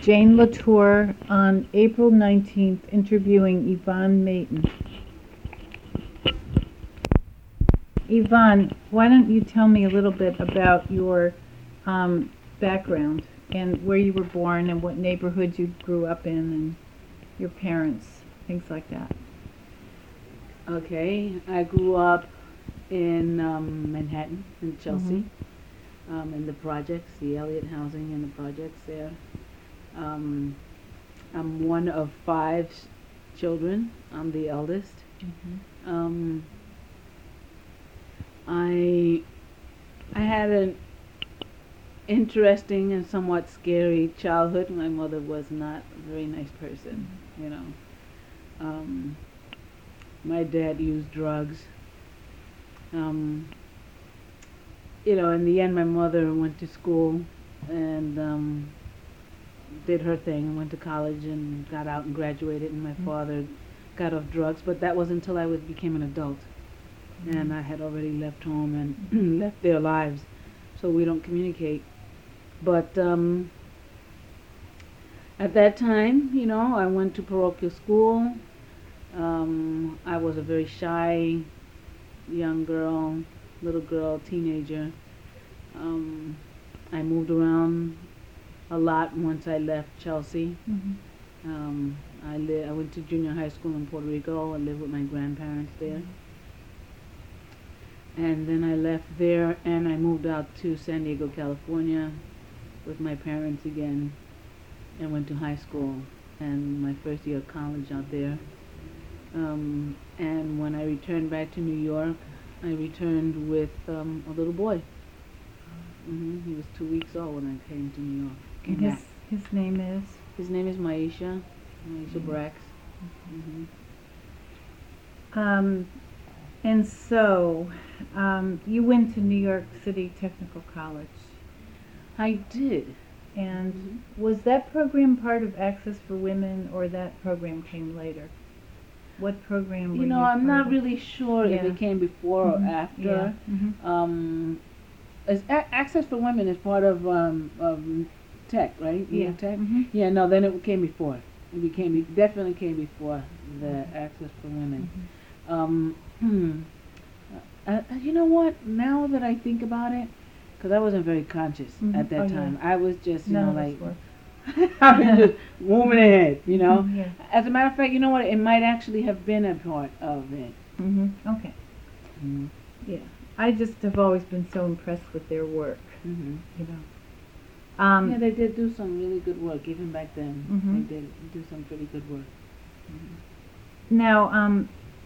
Jane Latour on April 19th interviewing Yvonne Mayton. Yvonne, why don't you tell me a little bit about your background and where you were born and what neighborhood you grew up in and your parents, things like that. Okay, I grew up in Manhattan, in Chelsea, in the projects, the Elliott Housing and the projects there. I'm one of 5 children. I'm the eldest. I had an interesting and somewhat scary childhood. My mother was not a very nice person, you know. My dad used drugs. You know, in the end, my mother went to school and did her thing, went to college and got out and graduated, and my father got off drugs, but that was until I became an adult. And I had already left home and left their lives, so we don't communicate. But at that time, you know, I went to parochial school. I was a very shy young girl, little girl, teenager. I moved around a lot once I left Chelsea. I went to junior high school in Puerto Rico. I lived with my grandparents there. And then I left there and I moved out to San Diego, California with my parents again and went to high school and my first year of college out there. And when I returned back to New York, I returned with a little boy. He was 2 weeks old when I came to New York. And his name is? His name is Maisha Brax. And so, you went to New York City Technical College. I did. And was that program part of Access for Women, or that program came later? What program were you? You know, I'm not really sure if it came before or after. Access for Women is part of Tech, right? Yeah. Tech? Yeah, no, then it came before. It definitely came before the Access for Women. You know what? Now that I think about it, because I wasn't very conscious at that time. I was just, you know, like, I was just moving ahead, you know. As a matter of fact, you know what? It might actually have been a part of it. Okay. Yeah. I just have always been so impressed with their work, you know. Yeah, they did do some really good work, even back then. They did do some pretty good work. Now,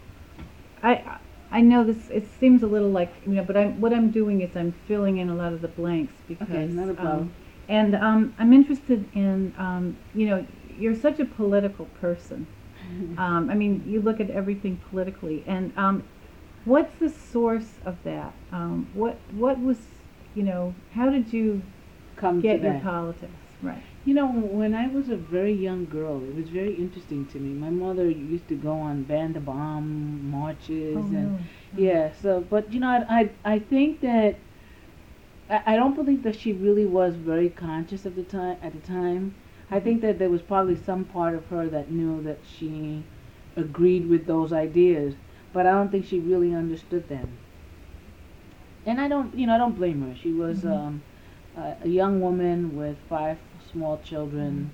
I know this. It seems a little like, you know, but what I'm doing is I'm filling in a lot of the blanks because. Okay, not a problem. And I'm interested in, you know, you're such a political person. I mean, you look at everything politically, and what's the source of that? What was, you know, how did you get your politics? Right. You know, when I was a very young girl, it was very interesting to me. My mother used to go on Ban the Bomb marches so, but you know, I think that I don't believe that she really was very conscious at the time. I think that there was probably some part of her that knew that she agreed with those ideas, but I don't think she really understood them. And I don't blame her. She was a young woman with 5 small children,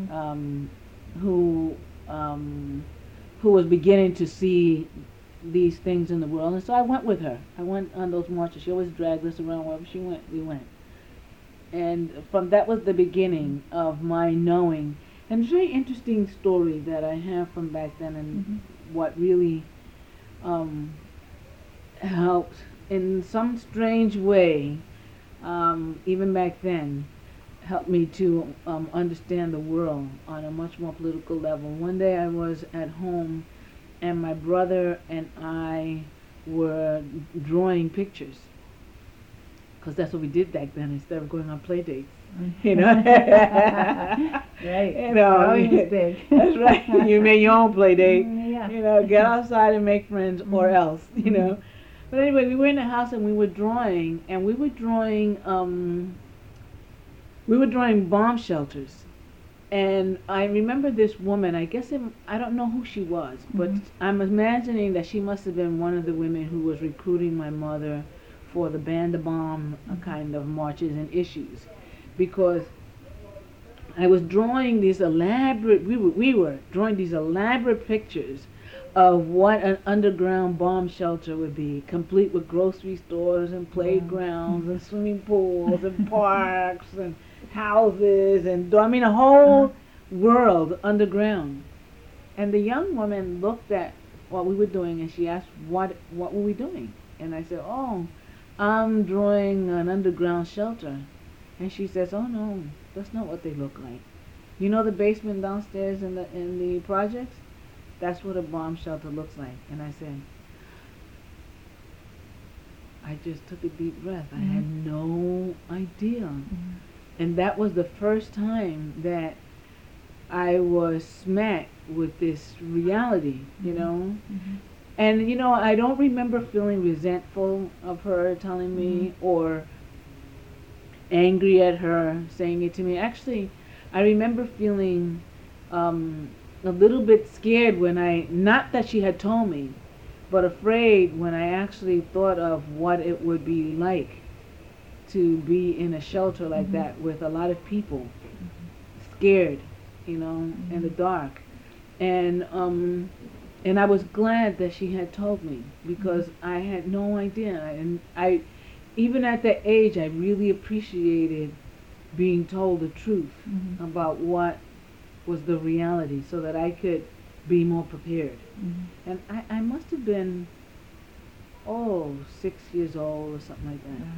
who was beginning to see these things in the world, and so I went with her. I went on those marches. She always dragged us around wherever she went. We went, and that was the beginning of my knowing. And it's a very interesting story that I have from back then, and what really helped in some strange way, even back then, helped me to understand the world on a much more political level. One day I was at home and my brother and I were drawing pictures, because that's what we did back then instead of going on play dates. You know? Right. You know, big. That's right. You made your own play date. Yeah. You know, get outside and make friends, or else, you know. But anyway, we were in the house and we were drawing, and we were drawing bomb shelters. And I remember this woman. I don't know who she was, but I'm imagining that she must have been one of the women who was recruiting my mother for the Band the Bomb kind of marches and issues, because I was drawing these elaborate. We were drawing these elaborate pictures of what an underground bomb shelter would be, complete with grocery stores and playgrounds and swimming pools and parks and houses and I mean a whole world underground. And the young woman looked at what we were doing and she asked what were we doing? And I said, "Oh, I'm drawing an underground shelter." And she says, "Oh no, that's not what they look like. You know the basement downstairs in the projects? That's what a bomb shelter looks like." And I said, I just took a deep breath. I had no idea. And that was the first time that I was smacked with this reality, you know. And, you know, I don't remember feeling resentful of her telling me or angry at her saying it to me. Actually, I remember feeling a little bit scared when not that she had told me, but afraid when I actually thought of what it would be like to be in a shelter like that with a lot of people, scared, you know, in the dark. And I was glad that she had told me because I had no idea. And I, even at that age, I really appreciated being told the truth about what was the reality so that I could be more prepared. And I must have been, 6 years old or something like that.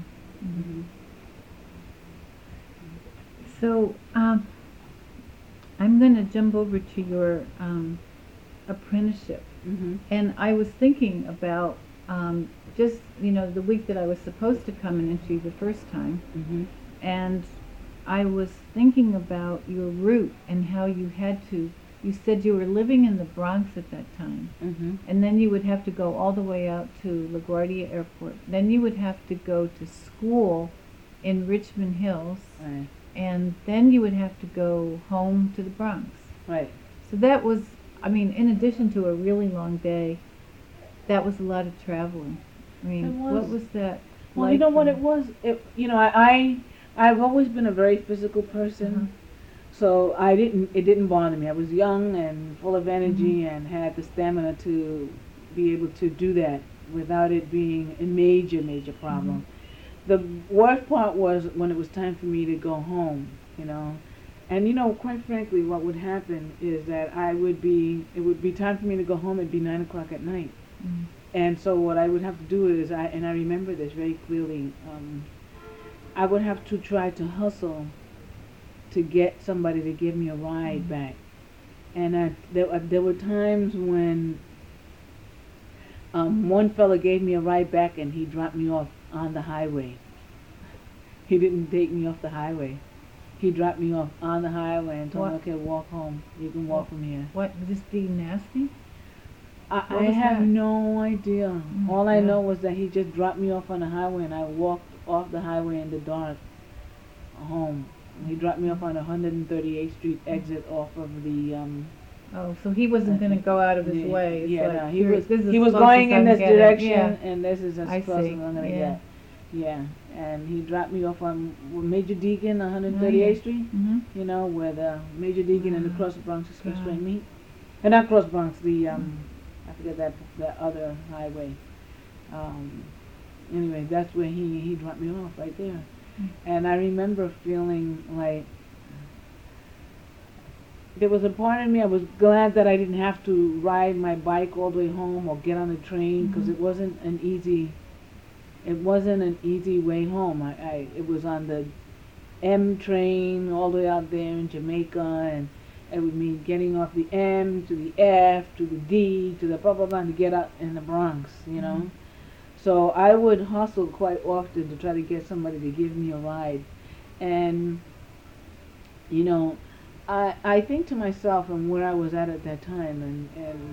So I'm going to jump over to your apprenticeship. And I was thinking about just, you know, the week that I was supposed to come and interview the first time. And I was thinking about your route and how you had to, you said you were living in the Bronx at that time. And then you would have to go all the way out to LaGuardia Airport. Then you would have to go to school in Richmond Hills. Right. And then you would have to go home to the Bronx. Right. So that was, I mean, in addition to a really long day, that was a lot of traveling. I mean, what was that Well, like you know what for- it was? You know, I've always been a very physical person. So it didn't bother me. I was young and full of energy and had the stamina to be able to do that without it being a major problem. The worst part was when it was time for me to go home, you know. And, you know, quite frankly, what would happen is that it would be time for me to go home. It'd be 9 o'clock at night. And so what I would have to do is, I remember this very clearly, I would have to try to hustle to get somebody to give me a ride back. And there were times when one fella gave me a ride back and he dropped me off on the highway. He didn't take me off the highway. He dropped me off on the highway and told me, "Okay, walk home. You can walk from here." What, just being nasty? I was have that? no idea. All I yeah. know was that he just dropped me off on the highway and I walked off the highway in the dark home. He dropped me off on the 138th Street exit off of the Oh, so he wasn't going to go out of his yeah, way. It's yeah, like, no, he was he was going in this direction Yeah. and this is as I close see, as I'm gonna yeah. get. Yeah. And he dropped me off on Major Deacon, 138th Street, you know, where the Major Deacon and the Cross Bronx Expressway meet. And not Cross Bronx, the I forget that other highway. Anyway, that's where he dropped me off right there. And I remember feeling like there was a part of me, I was glad that I didn't have to ride my bike all the way home or get on the train because it wasn't an easy way home. It was on the M train all the way out there in Jamaica, and it would mean getting off the M to the F to the D to the blah blah blah to get out in the Bronx, you know. So I would hustle quite often to try to get somebody to give me a ride. And, you know, I think to myself and where I was at that time,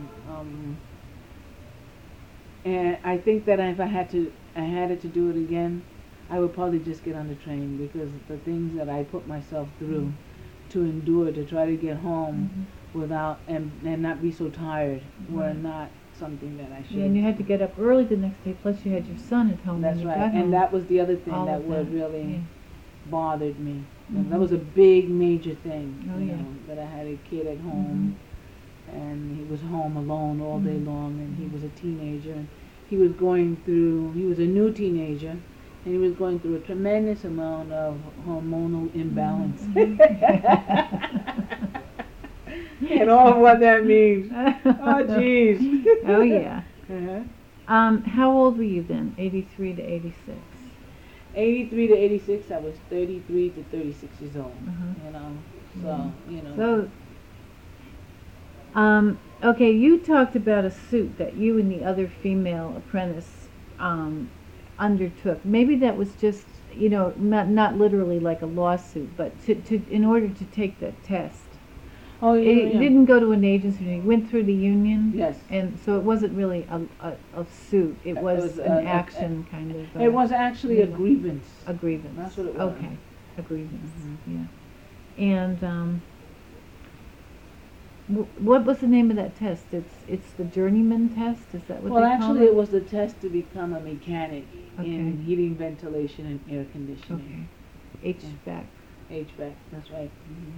and I think that if I had it to do it again, I would probably just get on the train because the things that I put myself through to endure to try to get home Mhm. without and not be so tired were Right. not something that I should. Yeah, and you had to get up early the next day. Plus, you had your son at home That's when you right, got home. and that was the other thing All that of would that, really yeah. bothered me. And Mhm. that was a big major thing. Oh, you yeah. know, that I had a kid at home, and he was home alone all day Mhm. long, and he was a teenager, and he was a new teenager, and he was going through a tremendous amount of hormonal imbalance. Mhm. And all of what that means. Oh, jeez. Oh, yeah. Uh-huh. How old were you then? 83 to 86. 83 to 86, I was 33 to 36 years old. Uh-huh. You know, Yeah. so, you know. So, okay, you talked about a suit that you and the other female apprentice undertook. Maybe that was just, not literally like a lawsuit, but in order to take the test. Oh, yeah, It yeah. didn't go to an agency. You went through the union. Yes. And so it wasn't really a suit. It was an action kind of. It was actually a yeah. grievance. A grievance. That's what it was. Okay, a grievance. Mhm. Yeah. And what was the name of that test? It's the journeyman test. Is that what Well, they actually, call it it? was the test to become a mechanic Okay. in heating, ventilation, and air conditioning. Okay. HVAC. HVAC, that's right.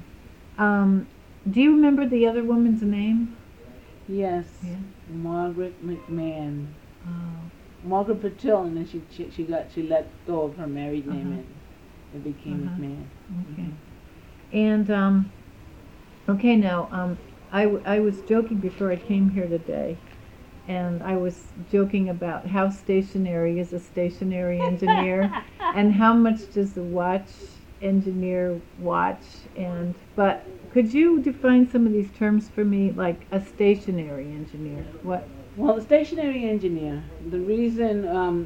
Do you remember the other woman's name? Yes, Yeah. Margaret McMahon. Oh. Margaret Patil, and then she let go of her married name Uh-huh. and it became Uh-huh. McMahon. Okay. And okay, now I was joking before I came here today, and I was joking about how stationary is a stationary engineer, and how much does the watch engineer watch. But could you define some of these terms for me, like a stationary engineer? What? Well, the stationary engineer, the reason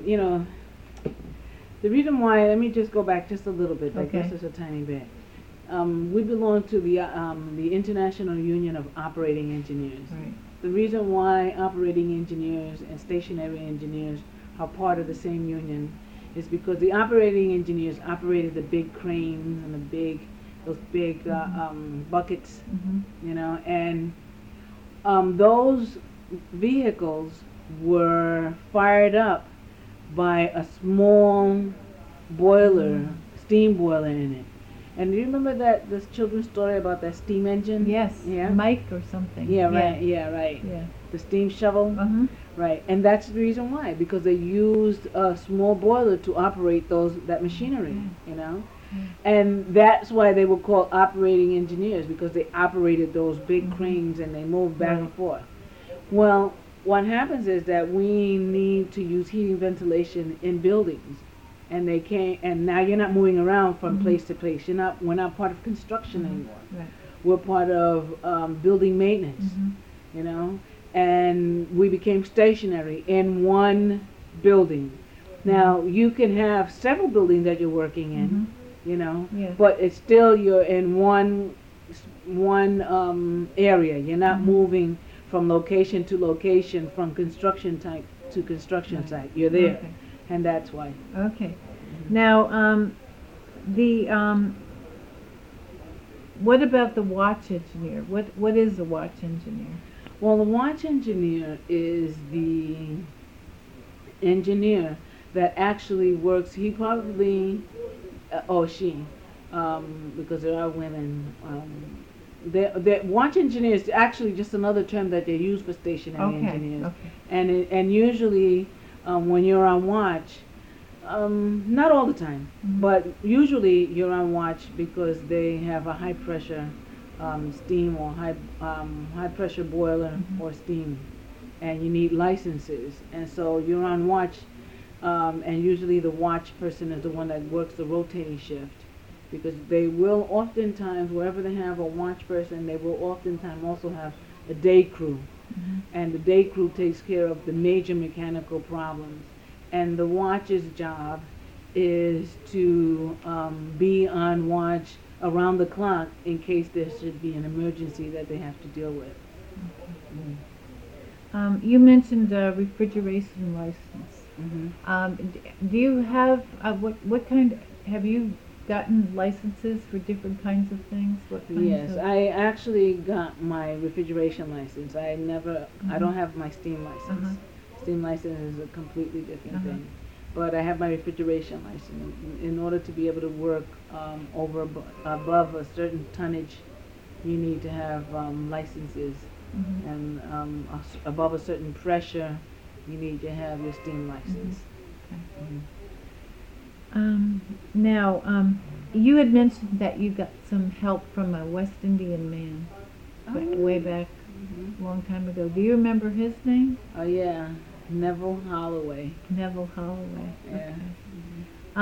why, let me just go back just a little bit, like Okay. just a tiny bit. We belong to the International Union of Operating Engineers. Right. The reason why operating engineers and stationary engineers are part of the same union is because the operating engineers operated the big cranes and those big buckets, Mm-hmm. and those vehicles were fired up by a small boiler, steam boiler in it. And do you remember this children's story about that steam engine? Yes. Yeah. Mike or something. Yeah, right. Yeah, right. Yeah. The steam shovel. Uh-huh. Right. And that's the reason why, because they used a small boiler to operate that machinery. And that's why they were called operating engineers, because they operated those big cranes and they moved back and forth. Well, what happens is that we need to use heating ventilation in buildings, and they can't. And now you're not moving around from place to place. We're not part of construction anymore. Right. We're part of building maintenance. Mm-hmm. And we became stationary in one building. Now you can have several buildings that you're working in, Yes. but it's still you're in one area. You're not moving from location to location, from construction site to construction Right. site. You're there, Okay. and that's why. Okay. Now, what about the watch engineer? What is a watch engineer? Well, the watch engineer is the engineer that actually works. He probably, or she, because there are women. The watch engineer is actually just another term that they use for stationary engineers. Okay. And usually, when you're on watch, not all the time, but usually you're on watch because they have a high pressure steam or high pressure boiler or steam, and you need licenses, and so you're on watch, and usually the watch person is the one that works the rotating shift, because they will oftentimes, wherever they have a watch person, they will oftentimes also have a day crew, and the day crew takes care of the major mechanical problems, and the watch's job is to be on watch around the clock in case there should be an emergency that they have to deal with. You mentioned refrigeration license. Mm-hmm. Do you have what kind? Have you gotten licenses for different kinds of things? What kinds Yes, of? I actually got my refrigeration license. I Mm-hmm. don't have my steam license. Uh-huh. Steam license is a completely different Uh-huh. thing. But I have my refrigeration license. In order to be able to work above a certain tonnage, you need to have licenses. Mm-hmm. And above a certain pressure, you need to have your steam license. Okay. Mhm. Now, you had mentioned that you got some help from a West Indian man way back Mhm. a long time ago. Do you remember his name? Oh yeah, Neville Holloway. Neville Holloway. Yeah. Okay. Mhm.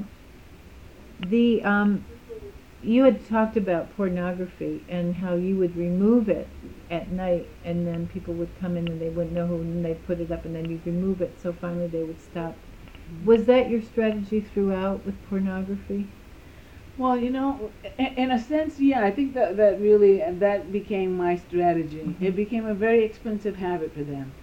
The you had talked about pornography and how you would remove it at night, and then people would come in and they wouldn't know who, and they'd put it up, and then you'd remove it. So finally, they would stop. Was that your strategy throughout with pornography? Well, in a sense, yeah, I think that really that became my strategy. Mm-hmm. It became a very expensive habit for them.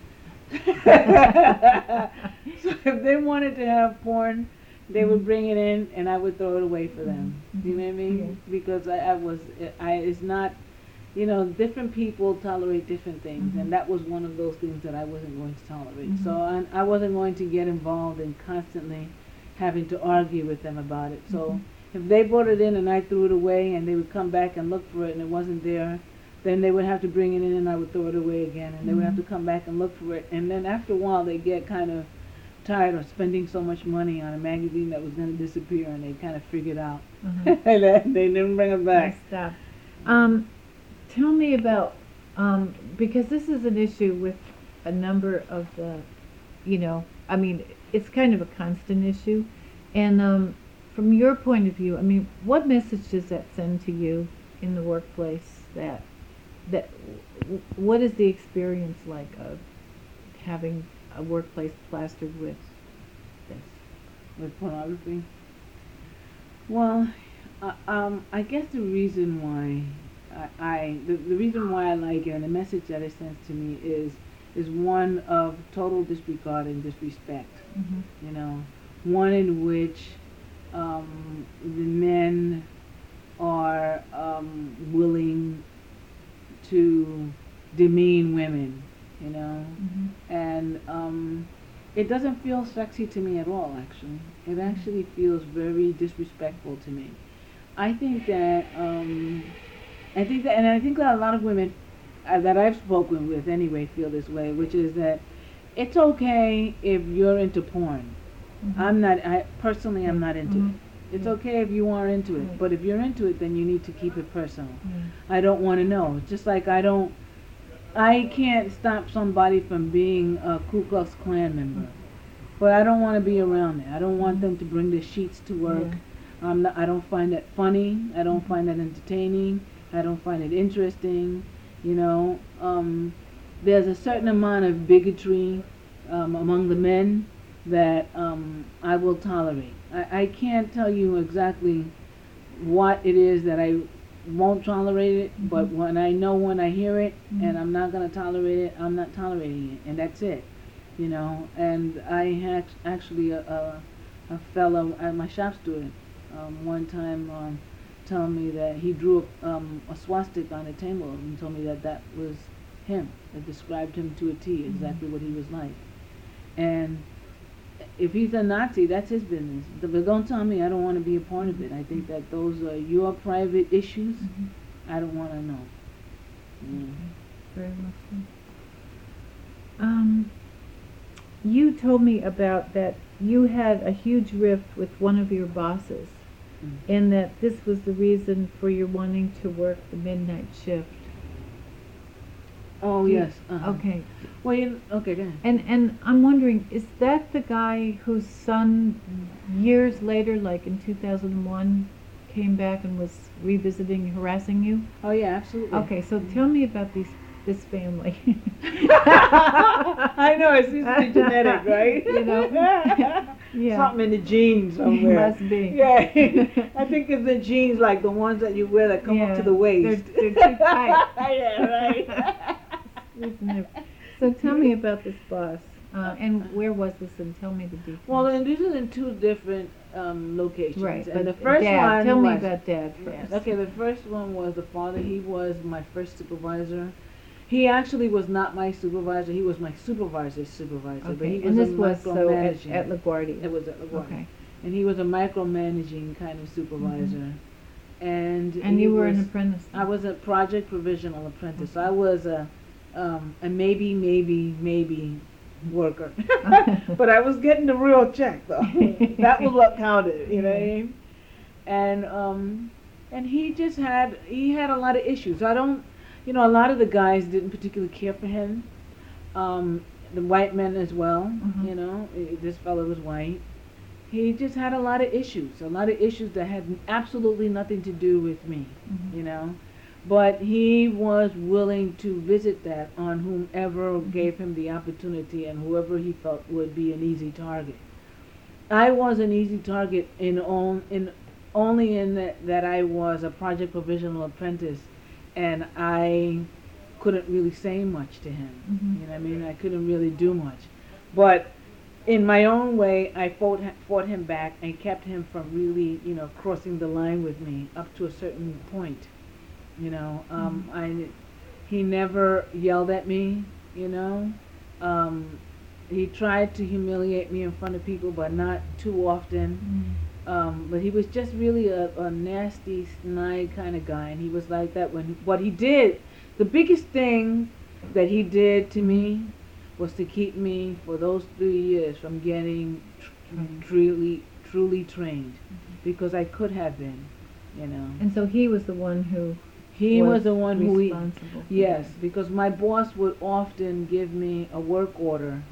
So if they wanted to have porn, they would bring it in, and I would throw it away for them. Mm-hmm. You know what I mean? Yeah. Because it's not, different people tolerate different things, Mm-hmm. and that was one of those things that I wasn't going to tolerate. Mm-hmm. So I wasn't going to get involved in constantly having to argue with them about it. So Mm-hmm. if they brought it in and I threw it away, and they would come back and look for it and it wasn't there, then they would have to bring it in and I would throw it away again, and they would have to come back and look for it. And then after a while, they get kind of tired of spending so much money on a magazine that was going to disappear, and they kind of figured out. Uh-huh. And they didn't bring it back. Stop. Tell me about, because this is an issue with a number of the, I mean, it's kind of a constant issue. And from your point of view, I mean, what message does that send to you in the workplace what is the experience like of having a workplace plastered with this? With pornography? Well, I guess the reason why the reason why I like it, and the message that it sends to me is one of total disregard and disrespect. Mm-hmm. One in which the men are willing to demean women, Mm-hmm. and it doesn't feel sexy to me at all. Actually, it actually feels very disrespectful to me. I think that and I think that a lot of women that I've spoken with anyway feel this way, which is that it's okay if you're into porn. Mm-hmm. I'm not into Mm-hmm. it. It's Yeah. okay if you are into it, Right. but if you're into it, then you need to keep it personal. Yeah. I don't want to know. It's just like I can't stop somebody from being a Ku Klux Klan member, but I don't want to be around it. I don't want them to bring the sheets to work. Yeah. I don't find that funny. I don't find that entertaining. I don't find it interesting. There's a certain amount of bigotry among the men that I will tolerate. I can't tell you exactly what it is that I won't tolerate it, Mm-hmm. but when I hear it, Mm-hmm. and I'm not going to tolerate it, I'm not tolerating it, and that's it. And I had actually a fellow, my shop student, one time telling me that he drew a swastika on a table and told me that was him. It described him to a T, exactly what he was like. And if he's a Nazi, that's his business. But don't tell me I don't want to be a part of it. I think that those are your private issues. Mm-hmm. I don't want to know. Mm. Very much so. You told me about that you had a huge rift with one of your bosses, and that this was the reason for your wanting to work the midnight shift. Oh, yes. Uh-huh. Okay. Well, okay, go ahead. And I'm wondering, is that the guy whose son years later, like in 2001, came back and was revisiting, harassing you? Oh, yeah, absolutely. Okay, so tell me about this family. I know, it seems to be genetic, right? Yeah. Something in the genes somewhere. Must be. Yeah. I think it's the jeans like the ones that you wear that come up to the waist. They're too tight. Yeah, right. So tell me about this boss, and where was this, and tell me the details. Well, and these are in two different locations. Right, And but the first Dad, one tell me was, about Dad yeah, first. okay, the first one was the father. He was my first supervisor. He actually was not my supervisor. He was my supervisor's supervisor. But he Okay, was and a this was so micromanaging. at LaGuardia. It was at LaGuardia. Okay. And he was a micromanaging kind of supervisor. And he you were was, an apprentice. I was a project provisional apprentice. So I was a maybe worker. But I was getting the real check though. That was what counted, you know what I mean? And he just had a lot of issues. I don't, you know, a lot of the guys didn't particularly care for him. The white men as well, you know, this fellow was white. He just had a lot of issues that had absolutely nothing to do with me, you know. But he was willing to visit that on whomever gave him the opportunity and whoever he felt would be an easy target. I was an easy target only in that I was a project provisional apprentice, and I couldn't really say much to him. You know what I mean? I couldn't really do much. But in my own way, I fought him back and kept him from really, you know, crossing the line with me up to a certain point. You know, he never yelled at me, you know. He tried to humiliate me in front of people, but not too often. But he was just really a nasty, snide kind of guy, and he was like that what he did, the biggest thing that he did to me was to keep me for those 3 years from getting truly trained, because I could have been, you know. And so he was the one who was the one who responsible. Yes, because my boss would often give me a work order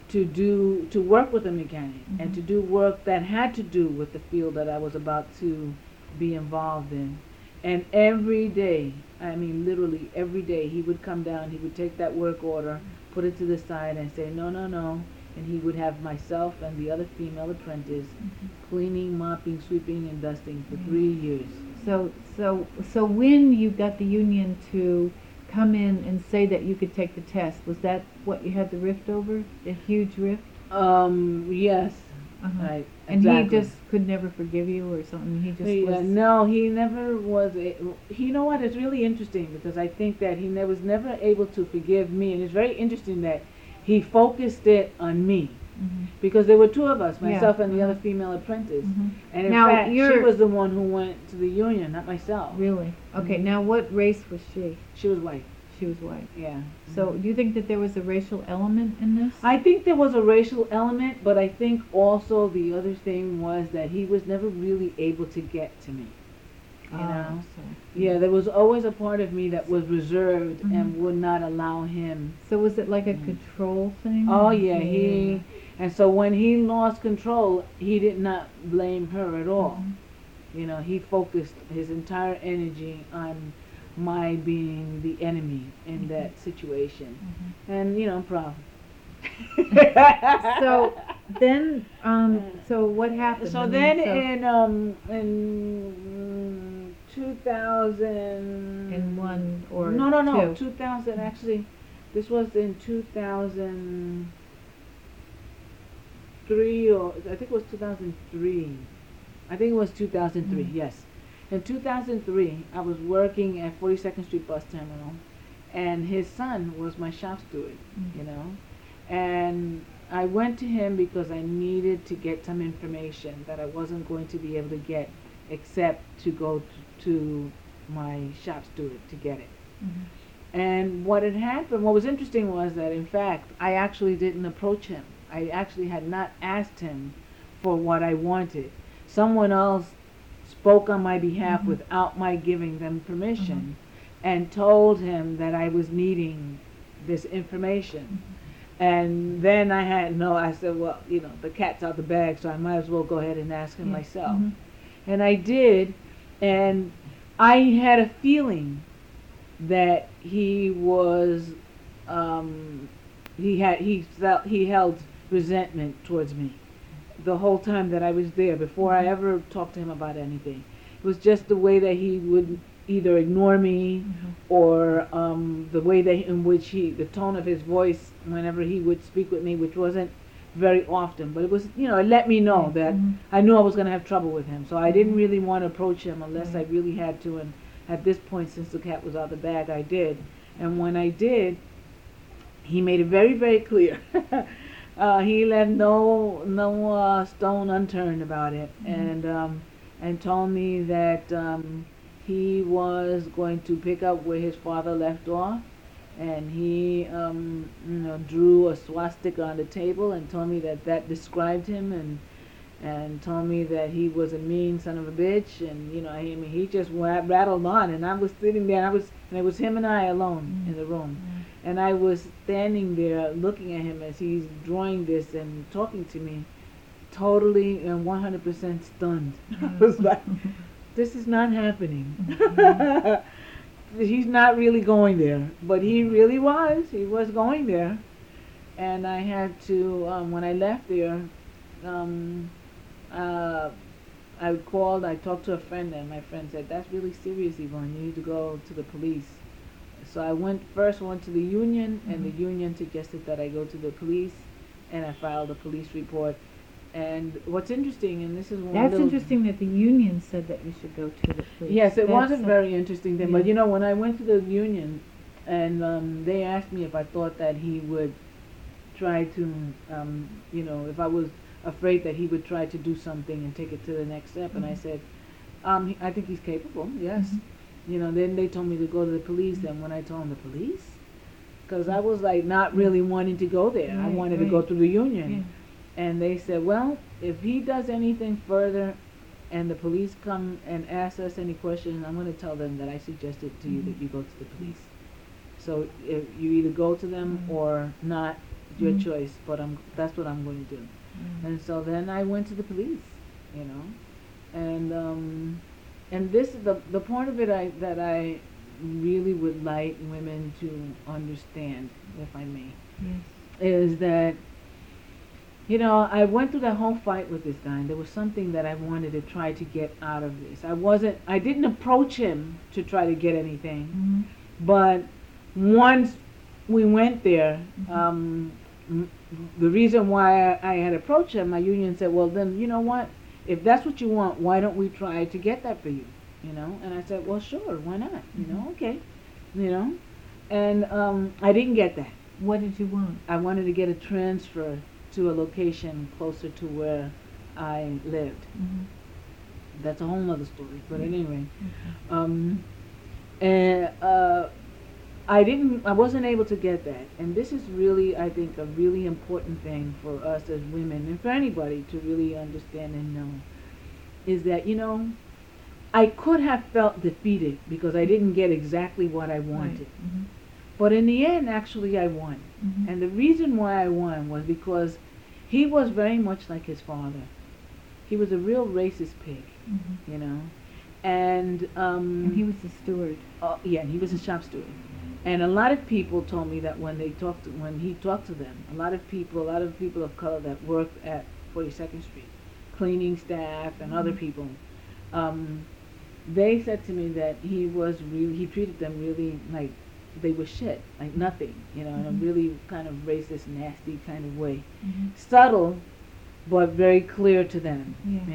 to work with a mechanic and to do work that had to do with the field that I was about to be involved in. And every day, I mean literally every day, he would come down, he would take that work order, put it to the side and say, no, and he would have myself and the other female apprentice cleaning, mopping, sweeping, and dusting for 3 years. So when you got the union to come in and say that you could take the test, was that what you had the rift over? A huge rift? Yes. Right. And exactly. he just could never forgive you or something? He just was... No, he never was. You know what? It's really interesting because I think that he was never able to forgive me. And it's very interesting that he focused it on me. Because there were two of us, myself and the other female apprentice. And in fact, she was the one who went to the union, not myself. Really? Okay, now what race was she? She was white. She was white. Yeah. So do you think that there was a racial element in this? I think there was a racial element, but I think also the other thing was that he was never really able to get to me. You know? Yeah, there was always a part of me that was reserved and would not allow him. So was it like a control thing? Oh yeah, and so when he lost control, he did not blame her at all. You know, he focused his entire energy on my being the enemy in that situation. And, you know, I'm proud. So then, so what happened? So then in 2000... In one or No, two? 2000 actually. This was in 2003 or I think it was 2003. I think it was 2003, yes. In 2003, I was working at 42nd Street Bus Terminal, and his son was my shop steward, you know. And I went to him because I needed to get some information that I wasn't going to be able to get except to go to my shop steward to get it. And what had happened, what was interesting was that, in fact, I actually didn't approach him. I actually had not asked him for what I wanted. Someone else spoke on my behalf without my giving them permission and told him that I was needing this information. And then I said, well, you know, the cat's out the bag, so I might as well go ahead and ask him myself. And I did, and I had a feeling that he was, he held resentment towards me the whole time that I was there, before I ever talked to him about anything. It was just the way that he would either ignore me or the way that in which the tone of his voice whenever he would speak with me, which wasn't very often, but it was, it let me know that I knew I was going to have trouble with him. So I didn't really want to approach him unless I really had to. And at this point, since the cat was out of the bag, I did. And when I did, he made it very, very clear. He left no stone unturned about it, and told me that he was going to pick up where his father left off, and he drew a swastika on the table and told me that described him, and told me that he was a mean son of a bitch, and he just rattled on, and I was sitting there, and it was him and I alone in the room. And I was standing there looking at him as he's drawing this and talking to me, totally and 100% stunned. I was like, this is not happening. He's not really going there. But he really was. He was going there. And I had to, when I left there, I talked to a friend, and my friend said, that's really serious, Yvonne. You need to go to the police. So I went to the union, and the union suggested that I go to the police, and I filed a police report. And what's interesting, and this is one That's interesting that the union said that you should go to the police. Yes, it was a very interesting thing. But when I went to the union, and they asked me if I thought that he would try to, if I was afraid that he would try to do something and take it to the next step, and I said, I think he's capable, yes. Then they told me to go to the police, and when I told them the police, because I was like not really wanting to go there. I wanted to go through the union. Yeah. And they said, well, if he does anything further and the police come and ask us any questions, I'm going to tell them that I suggested to you that you go to the police. So if you either go to them or not, your choice, but that's what I'm going to do. And so then I went to the police, and this is the part of it that I really would like women to understand, if I may, is that, I went through that whole fight with this guy, and there was something that I wanted to try to get out of this. I didn't approach him to try to get anything, but once we went there, the reason why I had approached him, my union said, well, then, you know what? If that's what you want, why don't we try to get that for you? And I said, well, sure, why not? Okay. And I didn't get that. What did you want? I wanted to get a transfer to a location closer to where I lived. That's a whole other story, but anyway. I wasn't able to get that. And this is really, I think, a really important thing for us as women, and for anybody to really understand and know, is that, I could have felt defeated because I didn't get exactly what I wanted. But in the end, actually, I won. And the reason why I won was because he was very much like his father. He was a real racist pig, And he was a steward. And he was a shop steward. And a lot of people told me that when he talked to them, a lot of people of color that worked at 42nd Street, cleaning staff and other people, they said to me that he treated them really like they were shit, like nothing, in a really kind of racist, nasty kind of way. Subtle, but very clear to them,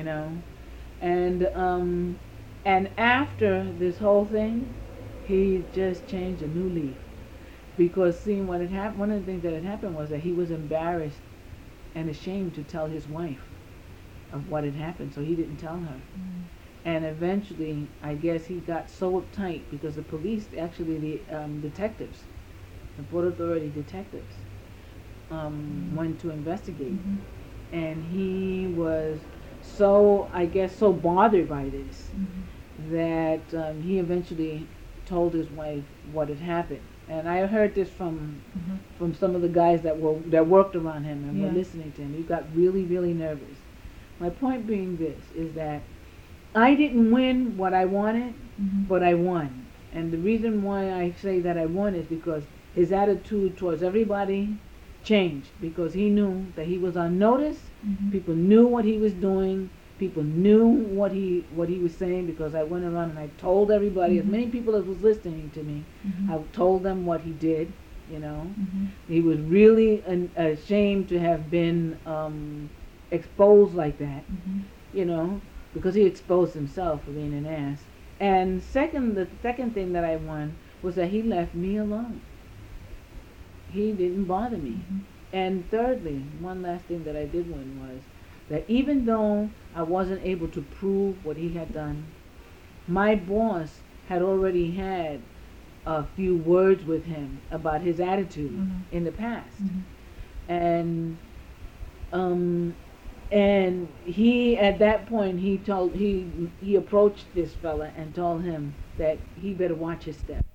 And after this whole thing, he just changed a new leaf, because seeing what had happened, one of the things that had happened was that he was embarrassed and ashamed to tell his wife of what had happened, so he didn't tell her. And eventually, I guess he got so uptight because the police, actually the detectives, the Port Authority detectives, went to investigate, and he was so bothered by this that he eventually told his wife what had happened. And I heard this from some of the guys that worked around him and were listening to him. He got really, really nervous. My point being this, is that I didn't win what I wanted, but I won. And the reason why I say that I won is because his attitude towards everybody changed, because he knew that he was on notice. People knew what he was doing. People knew what he was saying, because I went around and I told everybody, as many people as was listening to me, I told them what he did, you know. Mhm. He was really ashamed to have been exposed like that, Mhm. you know, because he exposed himself for being an ass. And second, the second thing that I won was that he left me alone. He didn't bother me. Mhm. And thirdly, one last thing that I did win was that even though I wasn't able to prove what he had done, my boss had already had a few words with him about his attitude in the past. And um and he at that point he approached this fella and told him that he better watch his step.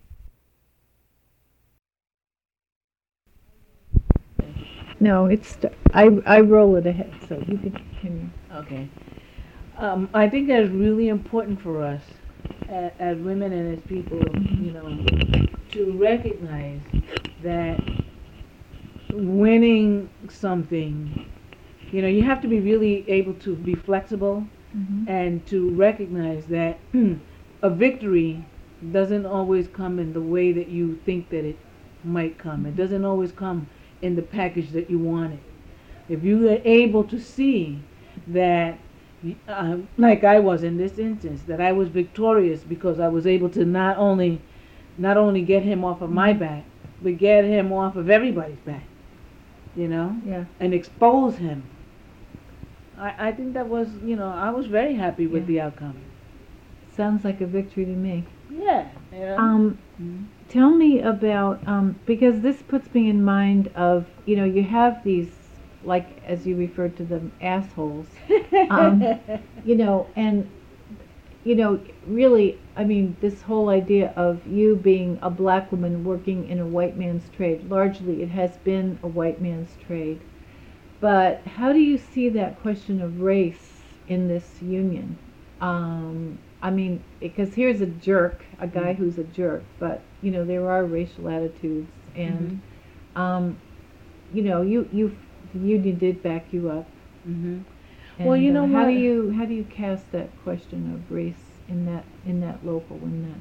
No, I roll it ahead, so you can continue. Okay. I think that's really important for us as women and as people, you know, to recognize that winning something, you know, you have to be really able to be flexible and to recognize that a victory doesn't always come in the way that you think that it might come. It doesn't always come in the package that you want it. If you are able to see that, like I was in this instance, that I was victorious because I was able to not only get him off of my back, but get him off of everybody's back, you know, Yeah. and expose him. I think that was, you know, I was very happy with the outcome. Sounds like a victory to me. Yeah. Tell me about because this puts me in mind of, you know, you have these, like as you referred to them, assholes, you know, and you know, really, I mean, this whole idea of you being a black woman working in a white man's trade, largely it has been a white man's trade. But how do you see that question of race in this union? I mean, because here's a jerk, a guy who's a jerk, but you know there are racial attitudes, and you know the union did back you up. Mm-hmm. And, well, you know how what? do you cast that question of race in that local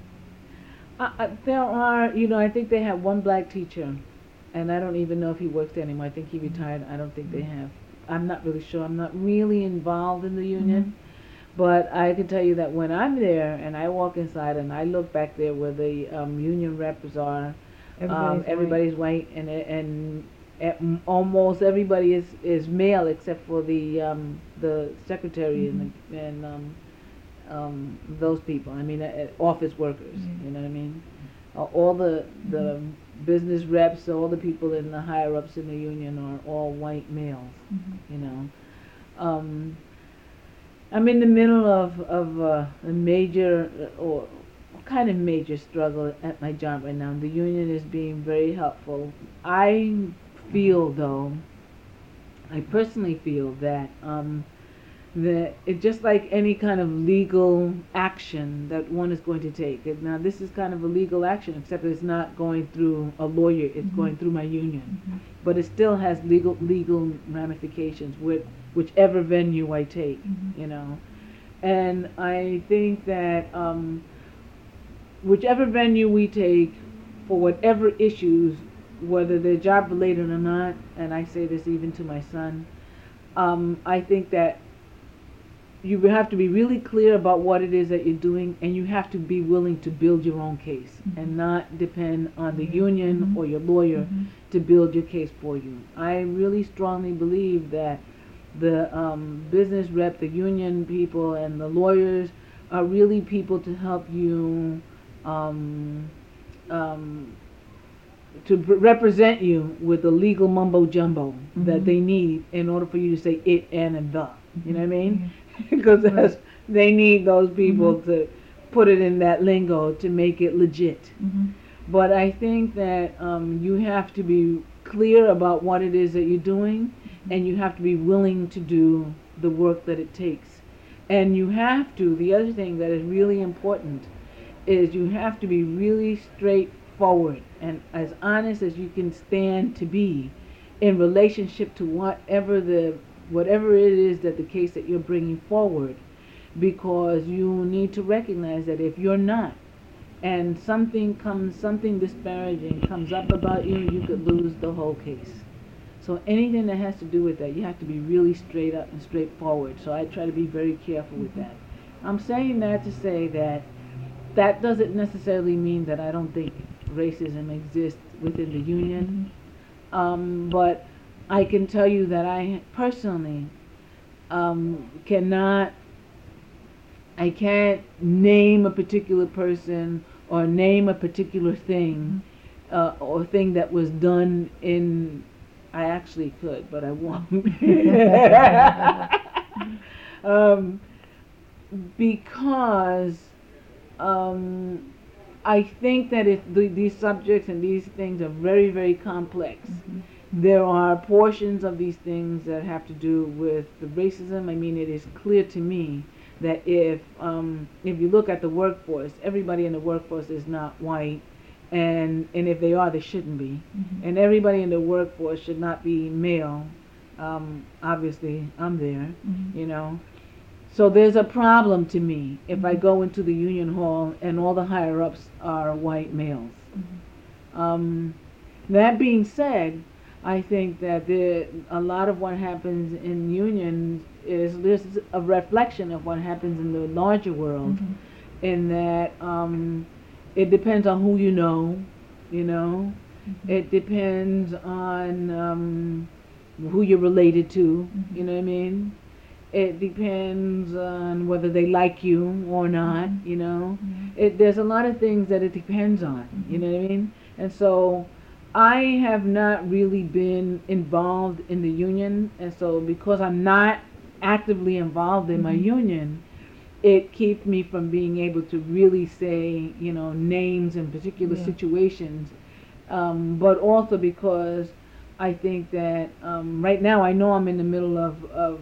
There are, you know, I think they have one black teacher, and I don't even know if he works there anymore. I think he retired. I don't think they have. I'm not really sure. I'm not really involved in the union. But I can tell you that when I'm there and I walk inside and I look back there where the union reps are, everybody's white, and almost everybody is male except for the secretary and those people. I mean, office workers. You know what I mean? All the business reps, all the people in the higher ups in the union are all white males. You know. I'm in the middle of a major or kind of major struggle at my job right now. The union is being very helpful. I feel, though, I personally feel that that it just like any kind of legal action that one is going to take. Now, this is kind of a legal action, except it's not going through a lawyer. It's going through my union, but it still has legal ramifications with whichever venue I take, you know. And I think that whichever venue we take for whatever issues, whether they're job related or not, and I say this even to my son, I think that you have to be really clear about what it is that you're doing, and you have to be willing to build your own case and not depend on the union or your lawyer to build your case for you. I really strongly believe that the business rep, the union people, and the lawyers are really people to help you to represent you with the legal mumbo jumbo that they need in order for you to say it and the. You know what I mean? Because they need those people to put it in that lingo to make it legit. But I think that you have to be clear about what it is that you're doing, and you have to be willing to do the work that it takes. And you have to, the other thing that is really important is you have to be really straightforward and as honest as you can stand to be in relationship to whatever it is that the case that you're bringing forward, because you need to recognize that if you're not, and something disparaging comes up about you, you could lose the whole case. So anything that has to do with that, you have to be really straight up and straightforward. So I try to be very careful with that. I'm saying that to say that that doesn't necessarily mean that I don't think racism exists within the union. But I can tell you that I personally I can't name a particular person or name a particular thing or thing that was done in. I actually could, but I won't. Because I think that these subjects and these things are very, very complex. There are portions of these things that have to do with the racism. I mean, it is clear to me that if you look at the workforce, everybody in the workforce is not white, and if they are, they shouldn't be. And everybody in the workforce should not be male. Obviously, I'm there, you know. So there's a problem to me if I go into the union hall and all the higher-ups are white males. That being said, I think that a lot of what happens in unions is this is a reflection of what happens in the larger world, in that it depends on who you know. It depends on who you're related to, you know what I mean? It depends on whether they like you or not, you know? There's a lot of things that it depends on, you know what I mean? And so I have not really been involved in the union, and so because I'm not actively involved in my union, it keeps me from being able to really say, you know, names in particular situations, but also because I think that right now I know I'm in the middle of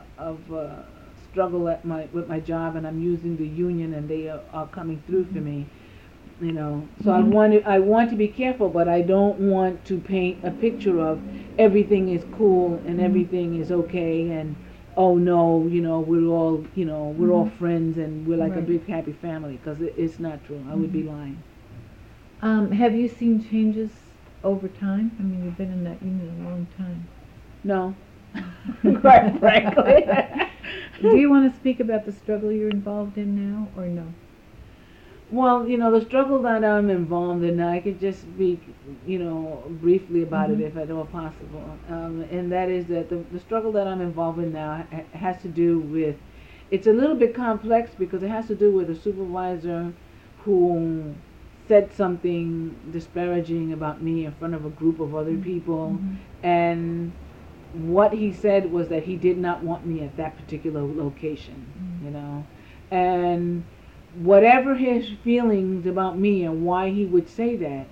struggle with my job, and I'm using the union, and they are coming through for me. You know, so I want to be careful, but I don't want to paint a picture of everything is cool and everything is okay, and oh no, you know, we're all friends and we're like a big happy family, because it's not true. I would be lying. Have you seen changes over time? I mean, you've been in that union a long time. No, quite frankly. Do you want to speak about the struggle you're involved in now, or no? Well, you know, the struggle that I'm involved in, I could just speak, you know, briefly about it if at all possible. And that is that the struggle that I'm involved in now has to do with, it's a little bit complex because it has to do with a supervisor who said something disparaging about me in front of a group of other people. And what he said was that he did not want me at that particular location, you know. And whatever his feelings about me and why he would say that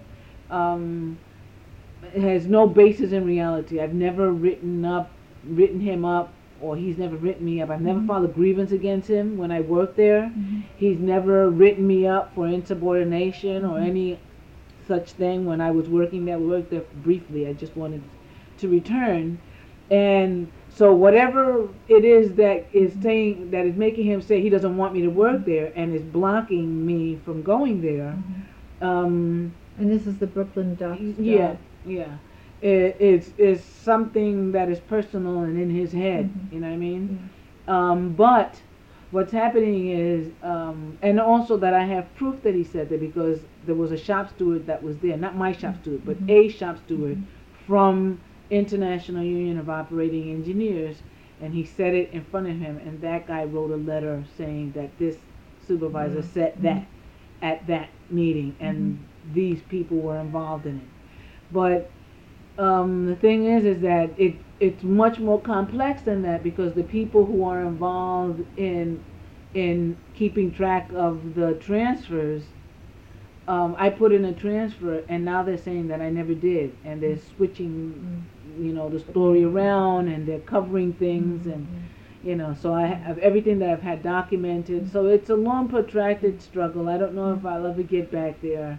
has no basis in reality. I've never written him up, or he's never written me up. I've never filed a grievance against him when I worked there. He's never written me up for insubordination or any such thing when I was working there. We worked there briefly. I just wanted to return. And so whatever it is that is saying, that is making him say he doesn't want me to work there and is blocking me from going there. And this is the Brooklyn Docks job. Yeah. It's something that is personal and in his head, you know what I mean? But what's happening is, and also that I have proof that he said that, because there was a shop steward that was there, not my shop steward, but a shop steward from International Union of Operating Engineers, and he said it in front of him, and that guy wrote a letter saying that this supervisor said that at that meeting, and these people were involved in it. But the thing is that it's much more complex than that, because the people who are involved in keeping track of the transfers, I put in a transfer, and now they're saying that I never did, and they're switching, you know, the story around, and they're covering things, and you know, so I have everything that I've had documented. So it's a long, protracted struggle. I don't know if I'll ever get back there.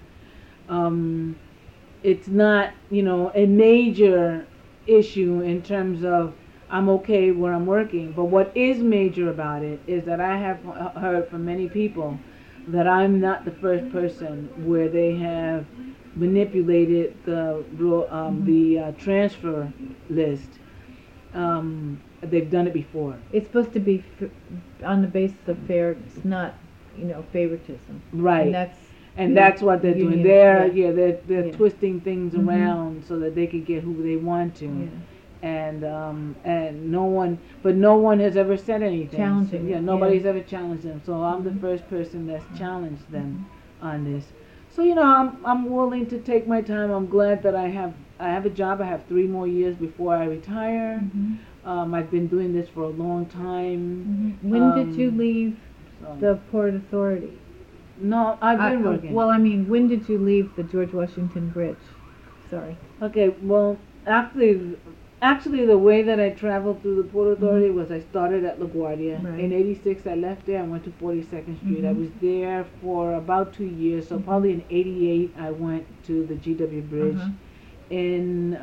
It's not, you know, a major issue in terms of I'm okay where I'm working, but what is major about it is that I have heard from many people that I'm not the first person where they have manipulated the transfer list. They've done it before. It's supposed to be on the basis of fair, it's not, favoritism. Right. And that's what they're doing. They're Yeah. twisting things Mhm. around so that they can get who they want to. Yeah. And no one has ever said anything. Challenging Yeah, it, nobody's yeah. ever challenged them. So I'm the Mhm. first person that's challenged them Mm-hmm. on this. So I'm willing to take my time. I'm glad that I have a job. I have 3 more years before I retire. Mhm. I've been doing this for a long time. Mhm. When did you leave So- the Port Authority? No, I've been working. Well, I mean, when did you leave the George Washington Bridge? Sorry. Okay, well, actually, the way that I traveled through the Port Authority was I started at LaGuardia. Right. In '86, I left there and went to 42nd Street. I Mhm. was there for about 2 years, so probably in '88 I went to the GW Bridge. Uh-huh. In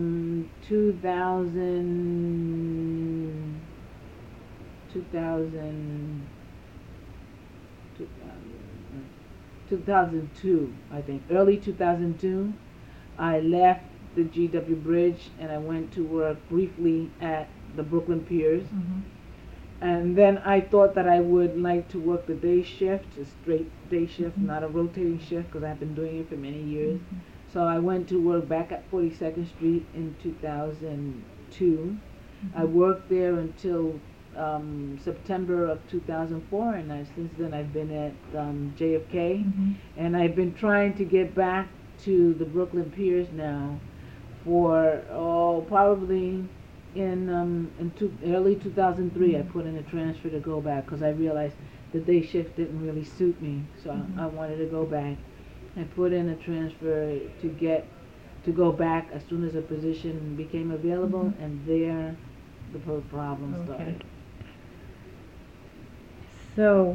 2000, 2002, I think, early 2002, I left the GW Bridge and I went to work briefly at the Brooklyn Piers. Mhm. And then I thought that I would like to work the day shift, a straight day shift, Mhm. not a rotating shift, because I've been doing it for many years. Mhm. So I went to work back at 42nd Street in 2002. I worked there until September of 2004, and since then I've been at JFK, Mhm. and I've been trying to get back to the Brooklyn Piers now for probably in early 2003. I put in a transfer to go back because I realized the day shift didn't really suit me, so Mhm. I wanted to go back. I put in a transfer to go back as soon as a position became available, Mhm. and there the problem Okay. started. So,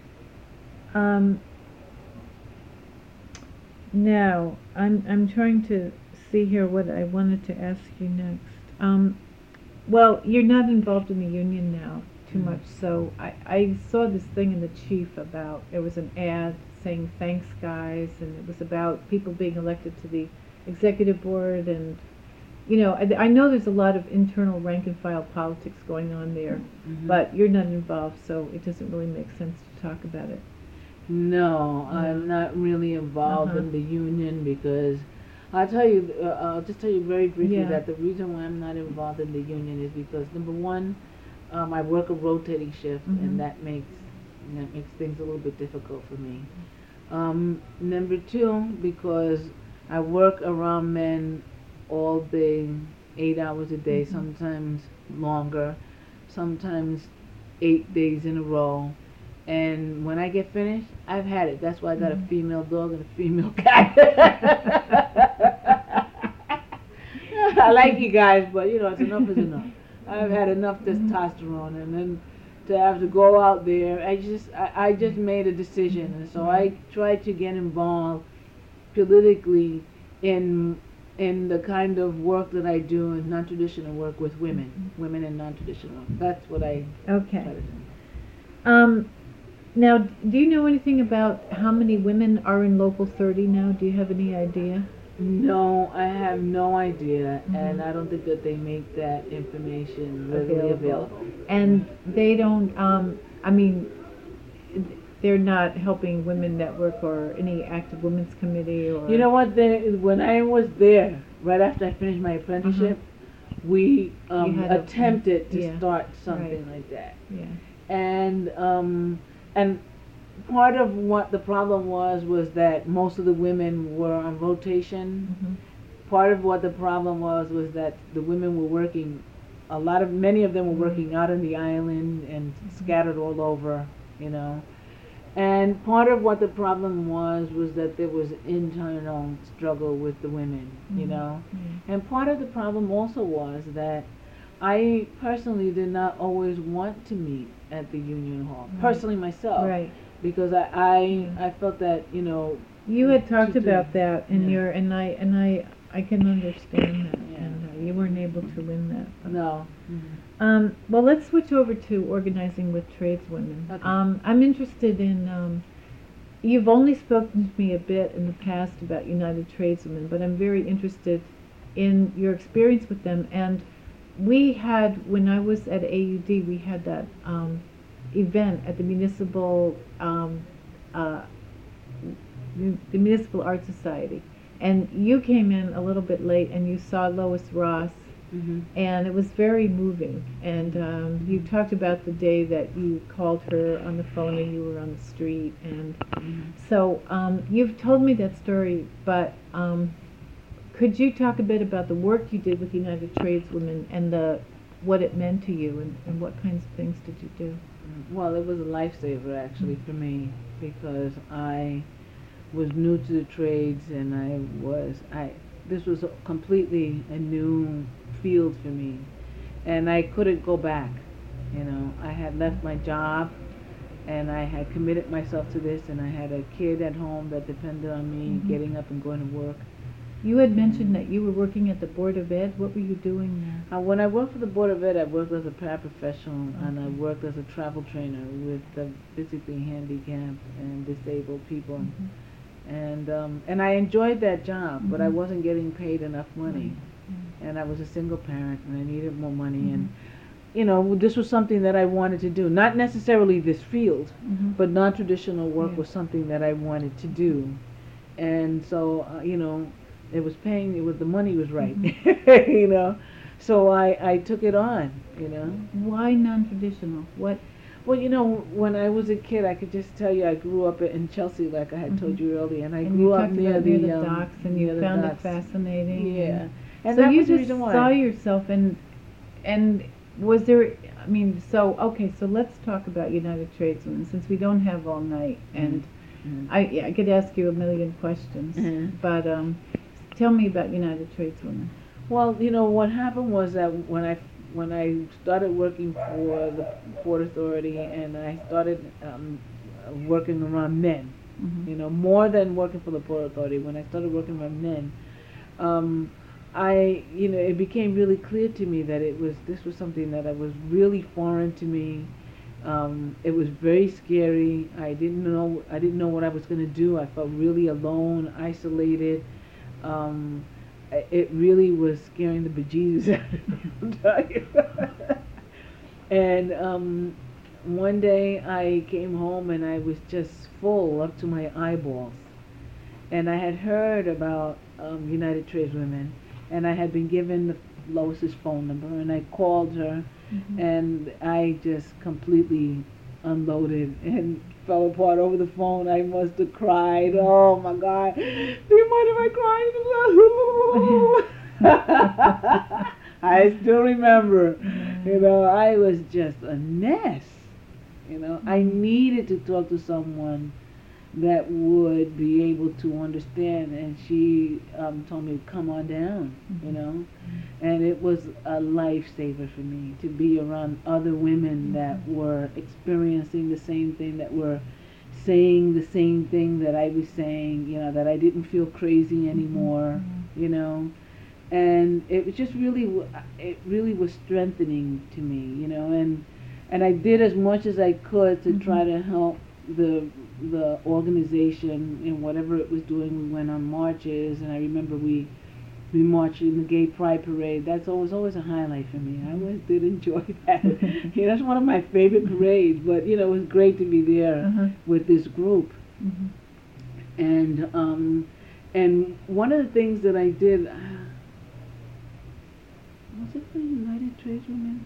now I'm trying to see here what I wanted to ask you next. Well, you're not involved in the union now too Mhm. much, so I saw this thing in the Chief about, it was an ad saying thanks guys, and it was about people being elected to the executive board, and I know there's a lot of internal rank and file politics going on there, Mhm. but you're not involved, so it doesn't really make sense to talk about it. No, Yeah. I'm not really involved Uh-huh. in the union because I'll just tell you very briefly Yeah. that the reason why I'm not involved in the union is because number one, I work a rotating shift, Mhm. and that makes things a little bit difficult for me. Number two, because I work around men all day, 8 hours a day, Mhm. sometimes longer, sometimes 8 days in a row. And when I get finished, I've had it. That's why I got a Mhm. female dog and a female cat. I like you guys, but it's enough is enough. I've had enough testosterone, and then to have to go out there, I just made a decision, and so I tried to get involved politically in the kind of work that I do in non-traditional work with women in non-traditional work. That's what I Okay. try to do. Now, do you know anything about how many women are in Local 30 now? Do you have any idea? No, I have no idea, and Mhm. I don't think that they make that information readily available. And they don't, they're not helping Women Network or any active women's committee or... You know what? When I was there, right after I finished my apprenticeship, we You had a- attempted to yeah, start something right. like that. Yeah. And part of what the problem was that most of the women were on rotation. Mhm. Part of what the problem was that the women were working, many of them were working out on the island and scattered all over, And part of what the problem was that there was internal struggle with the women, Mhm. And part of the problem also was that I personally did not always want to meet at the union hall, Right. personally myself, Right. because I felt that You had talked to- about that in yeah. your, and I can understand that, Yeah. and you weren't able to win that. But- no. Well, let's switch over to organizing with tradeswomen. Okay. I'm interested in You've only spoken to me a bit in the past about United Tradeswomen, but I'm very interested in your experience with them. And we had, when I was at AUD, we had that event at the uh, Municipal Art Society. And you came in a little bit late and you saw Lois Ross, and it was very moving. And you talked about the day that you called her on the phone and you were on the street. And so you've told me that story, but could you talk a bit about the work you did with United Tradeswomen and what it meant to you, and what kinds of things did you do? Well, it was a lifesaver actually for me, because I was new to the trades, and this was completely a new field for me, and I couldn't go back. I had left my job, and I had committed myself to this, and I had a kid at home that depended on me getting up and going to work. You had mentioned that you were working at the Board of Ed. What were you doing there? When I worked for the Board of Ed, I worked as a paraprofessional, and I worked as a travel trainer with physically handicapped and disabled people. And I enjoyed that job, but I wasn't getting paid enough money. And I was a single parent, and I needed more money. And this was something that I wanted to do. Not necessarily this field, but non-traditional work was something that I wanted to do. And so, it was paying, the money was right, So I took it on, Why non-traditional? What? Well, when I was a kid, I could just tell you I grew up in Chelsea, like I had told you earlier, and I grew up near the docks, and you found it fascinating. Yeah, and so that you was the just reason why. saw yourself, and was there? I mean, so let's talk about United Tradeswomen, since we don't have all night, and I could ask you a million questions, but tell me about United Tradeswomen. Well, what happened was that when I started working for the Port Authority, and I started working around men, more than working for the Port Authority. When I started working around men, it became really clear to me that this was something that was really foreign to me. It was very scary. I didn't know what I was going to do. I felt really alone, isolated. It really was scaring the bejesus out of me, I'll tell you. And one day I came home and I was just full up to my eyeballs. And I had heard about United Tradeswomen, and I had been given Lois's phone number, and I called her, and I just completely unloaded and fell apart over the phone. I must have cried. Oh my God. Do you mind if I cry? I still remember. I was just a mess. I needed to talk to someone that would be able to understand, and she told me to come on down, and it was a lifesaver for me to be around other women that were experiencing the same thing, that were saying the same thing that I was saying, that I didn't feel crazy anymore, and it was just really was strengthening to me, and I did as much as I could to try to help the organization in whatever it was doing. We went on marches, and I remember we marched in the Gay Pride Parade. That's always a highlight for me. I always did enjoy that. That's one of my favorite parades, but it was great to be there with this group. And one of the things that I did, was it for United Tradeswomen?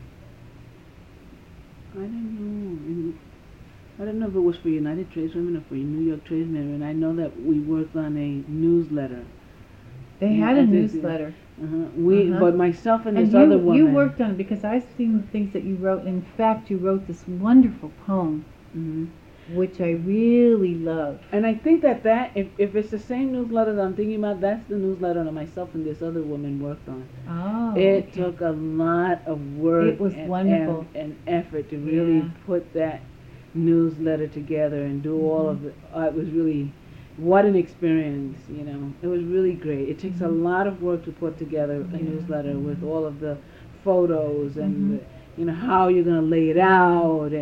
I don't know if it was for United Tradeswomen or for New York Tradesmen, and I know that we worked on a newsletter. They had a newsletter. But myself and this other woman. You worked on it, because I've seen the things that you wrote. In fact, you wrote this wonderful poem, which I really love. And I think that if it's the same newsletter that I'm thinking about, that's the newsletter that myself and this other woman worked on. Oh, it took a lot of work. It was wonderful. And effort to really put that newsletter together and do all of it. It was really, what an experience, It was really great. It takes a lot of work to put together a newsletter with all of the photos and how you're going to lay it out, and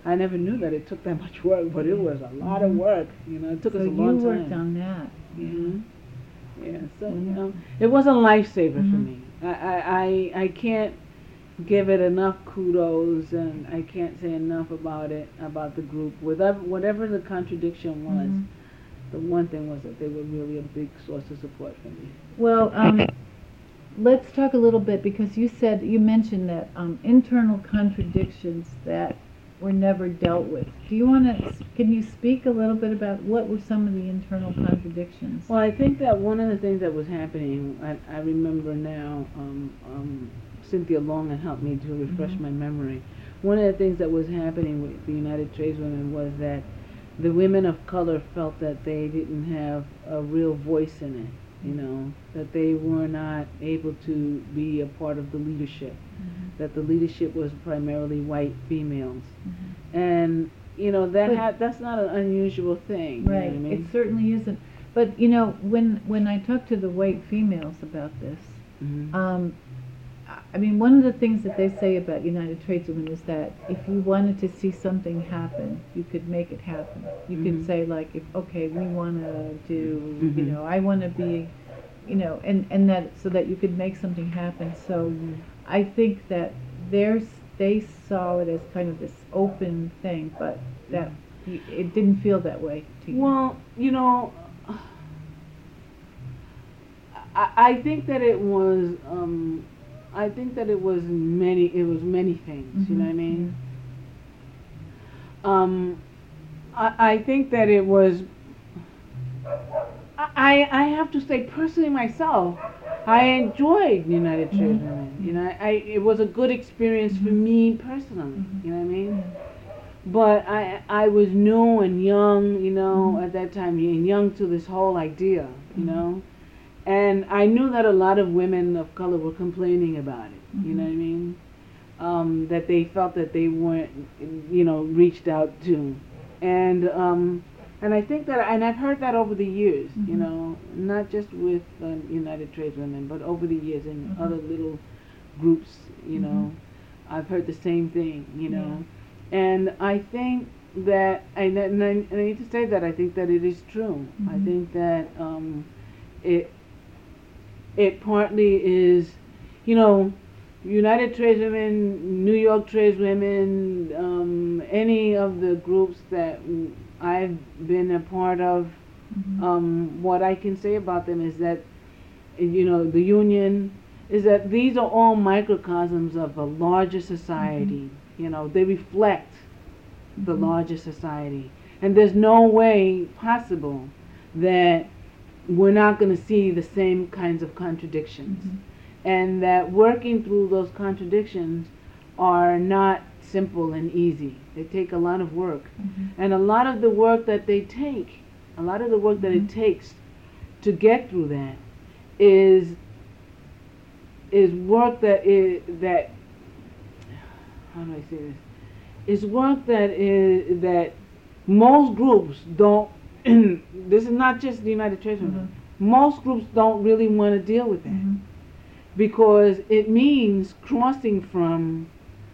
I never knew that it took that much work, but it was a lot of work. You know, it took us a long time. So you worked on that. Mm-hmm. Yeah. So Mhm. it was a lifesaver for Mhm. me. I can't give it enough kudos, and I can't say enough about it, about the group. Whatever the contradiction was, Mhm. the one thing was that they were really a big source of support for me. Well, let's talk a little bit, because you mentioned that internal contradictions that were never dealt with. Can you speak a little bit about what were some of the internal contradictions? Well, I think that one of the things that was happening, I remember now, Cynthia Long had helped me to refresh Mhm. my memory. One of the things that was happening with the United Tradeswomen was that the women of color felt that they didn't have a real voice in it, you know, that they were not able to be a part of the leadership, that the leadership was primarily white females. And, you know, that's not an unusual thing. Right, You know what I mean? it certainly isn't. But you know, when I talk to the white females about this, Mhm. I mean, one of the things that they say about United Tradeswomen is that if you wanted to see something happen, you could make it happen. You could Mhm. say, like, if okay, we want to do, you Mhm. know, I want to be, you know, and that so that you could make something happen. So Mhm. I think that they saw it as kind of this open thing, but that it didn't feel that way to you. Well, you know, I think that it was, I think that it was many things. You know what I mean? I think that it was. I have to say personally myself, I enjoyed United Tradeswomen. You know, it was a good experience for me personally. You know what I mean? But I was new and young, you know, at that time, and young to this whole idea, you know. And I knew that a lot of women of color were complaining about it. You know what I mean? That they felt that they weren't, you know, reached out to, and I think that, and I've heard that over the years, you know, not just with United Tradeswomen, but over the years in other little groups, you know, I've heard the same thing, you know, and I think that, and I need to say that I think that it is true. I think that it it partly is, you know, United Tradeswomen, New York Tradeswomen, any of the groups that I've been a part of, what I can say about them is that, you know, the union, is that these are all microcosms of a larger society. You know, they reflect the larger society. And there's no way possible that we're not going to see the same kinds of contradictions. And that working through those contradictions are not simple and easy. They take a lot of work. And a lot of the work that they take, a lot of the work that it takes to get through that is work that how do I say this? Is work that most groups don't. This is not just the United Tradeswomen. Most groups don't really want to deal with that because it means crossing from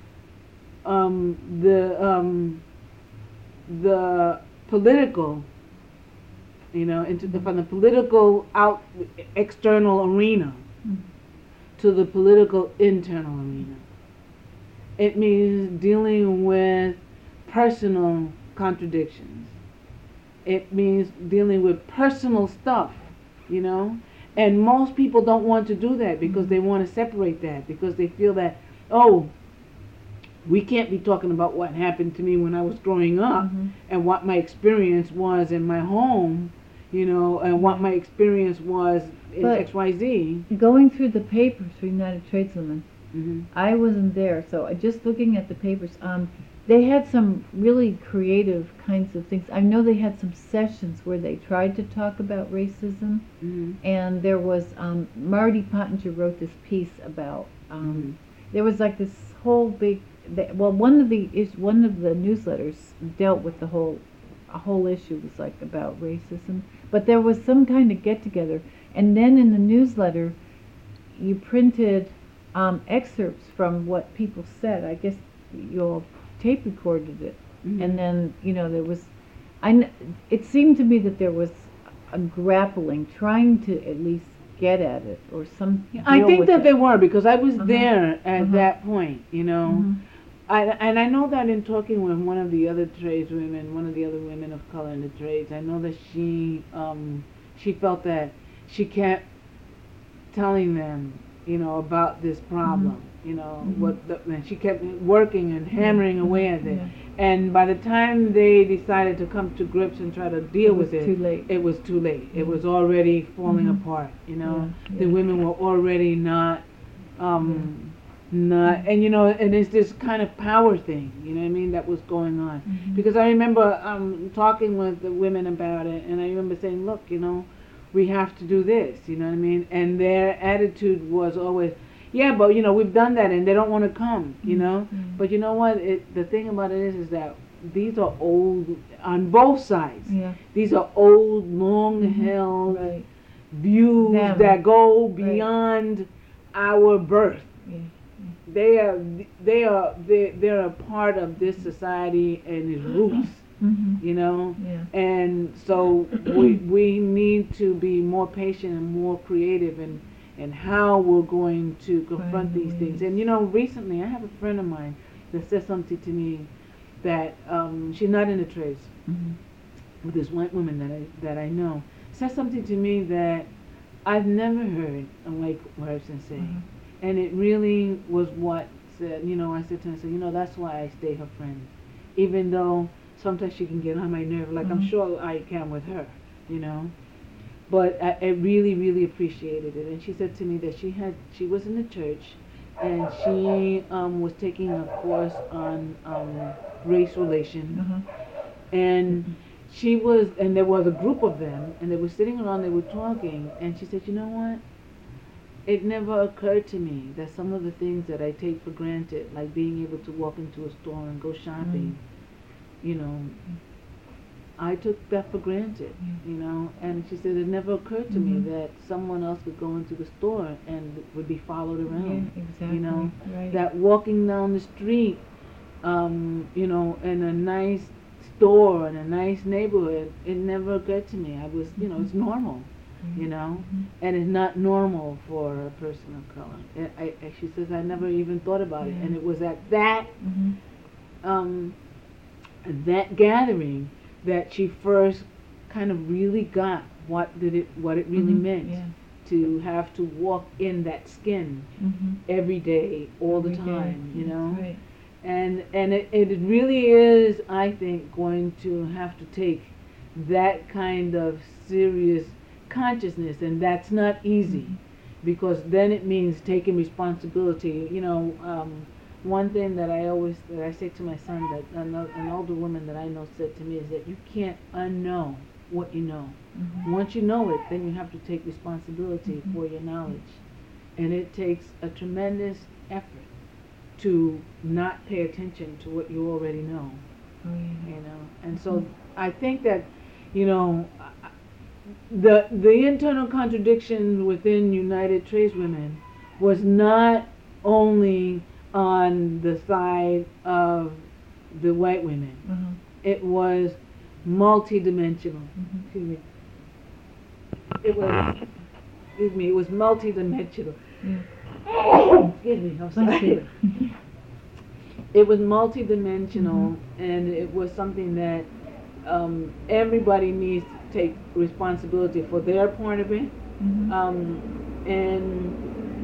the political, you know, from the political external arena to the political internal arena. It means dealing with personal contradictions. It means dealing with personal stuff, you know. And most people don't want to do that because they want to separate that, because they feel that, oh, we can't be talking about what happened to me when I was growing up and what my experience was in my home, you know, and what my experience was in XYZ. Going through the papers for United Tradeswomen, I wasn't there, so just looking at the papers, they had some really creative kinds of things. I know they had some sessions where they tried to talk about racism, and there was Marty Pottinger wrote this piece about. There was like this whole big. One of the newsletters dealt with a whole issue was like about racism, but there was some kind of get together, and then in the newsletter, you printed excerpts from what people said. I guess you all tape recorded it, and then there was, it seemed to me that there was a grappling, trying to at least get at it or some. I deal think with that it. they were, because I was there at Uh-huh. that point, Mhm. And I know that in talking with one of the other tradeswomen, one of the other women of color in the trades, I know that she felt that she kept telling them, about this problem, and she kept working and hammering away at it. Yeah. And by the time they decided to come to grips and try to deal with it, Too late. it was too late. It Mhm. was already falling Mhm. apart, Yeah, The yeah. women were already not, and and it's this kind of power thing, you know what I mean, that was going on. Mhm. Because I remember talking with the women about it, and I remember saying, look, we have to do this, you know what I mean? And their attitude was always, yeah, but we've done that, and they don't want to come, Mhm. But you know what? The thing about it is that these are old on both sides. Yeah. These are old, long-held Right. views Them. that go beyond our birth. Yeah. They're a part of this society and its roots, Mhm. Yeah. and so we need to be more patient and more creative in how we're going to confront Find these things. ways. And recently I have a friend of mine that said something to me that she's not in the trades, Mhm. with this white woman that I know, said something to me that I've never heard a white person say. Mhm. And it really was what said, I said to her, that's why I stay her friend. Even though sometimes she can get on my nerve, like I'm Mhm. sure I can with her, But I really, really appreciated it. And she said to me that she was in the church, and she was taking a course on race relation. Uh-huh. And and there was a group of them, and they were sitting around, they were talking, and she said, you know what? It never occurred to me that some of the things that I take for granted, like being able to walk into a store and go shopping, I took that for granted, and she said it never occurred to me that someone else would go into the store and would be followed around. Yeah, exactly. Right. That walking down the street, in a nice store in a nice neighborhood, it never occurred to me. I was, it's normal, and it's not normal for a person of color. She says, I never even thought about it, and it was at that, that gathering that she first kind of really got what it really meant to have to walk in that skin every day, all the time, Right. And it really is, I think, going to have to take that kind of serious consciousness, and that's not easy, because then it means taking responsibility. One thing that I say to my son, that an older woman that I know said to me, is that you can't unknow what you know. Once you know it, then you have to take responsibility for your knowledge, and it takes a tremendous effort to not pay attention to what you already know. Oh, yeah. And so I think that the internal contradiction within United Tradeswomen was not only on the side of the white women. It was multidimensional. Excuse me. It was multidimensional. Yeah. Excuse me, I'm Bless sorry. you. It was multidimensional, and it was something that everybody needs to take responsibility for their part of it. And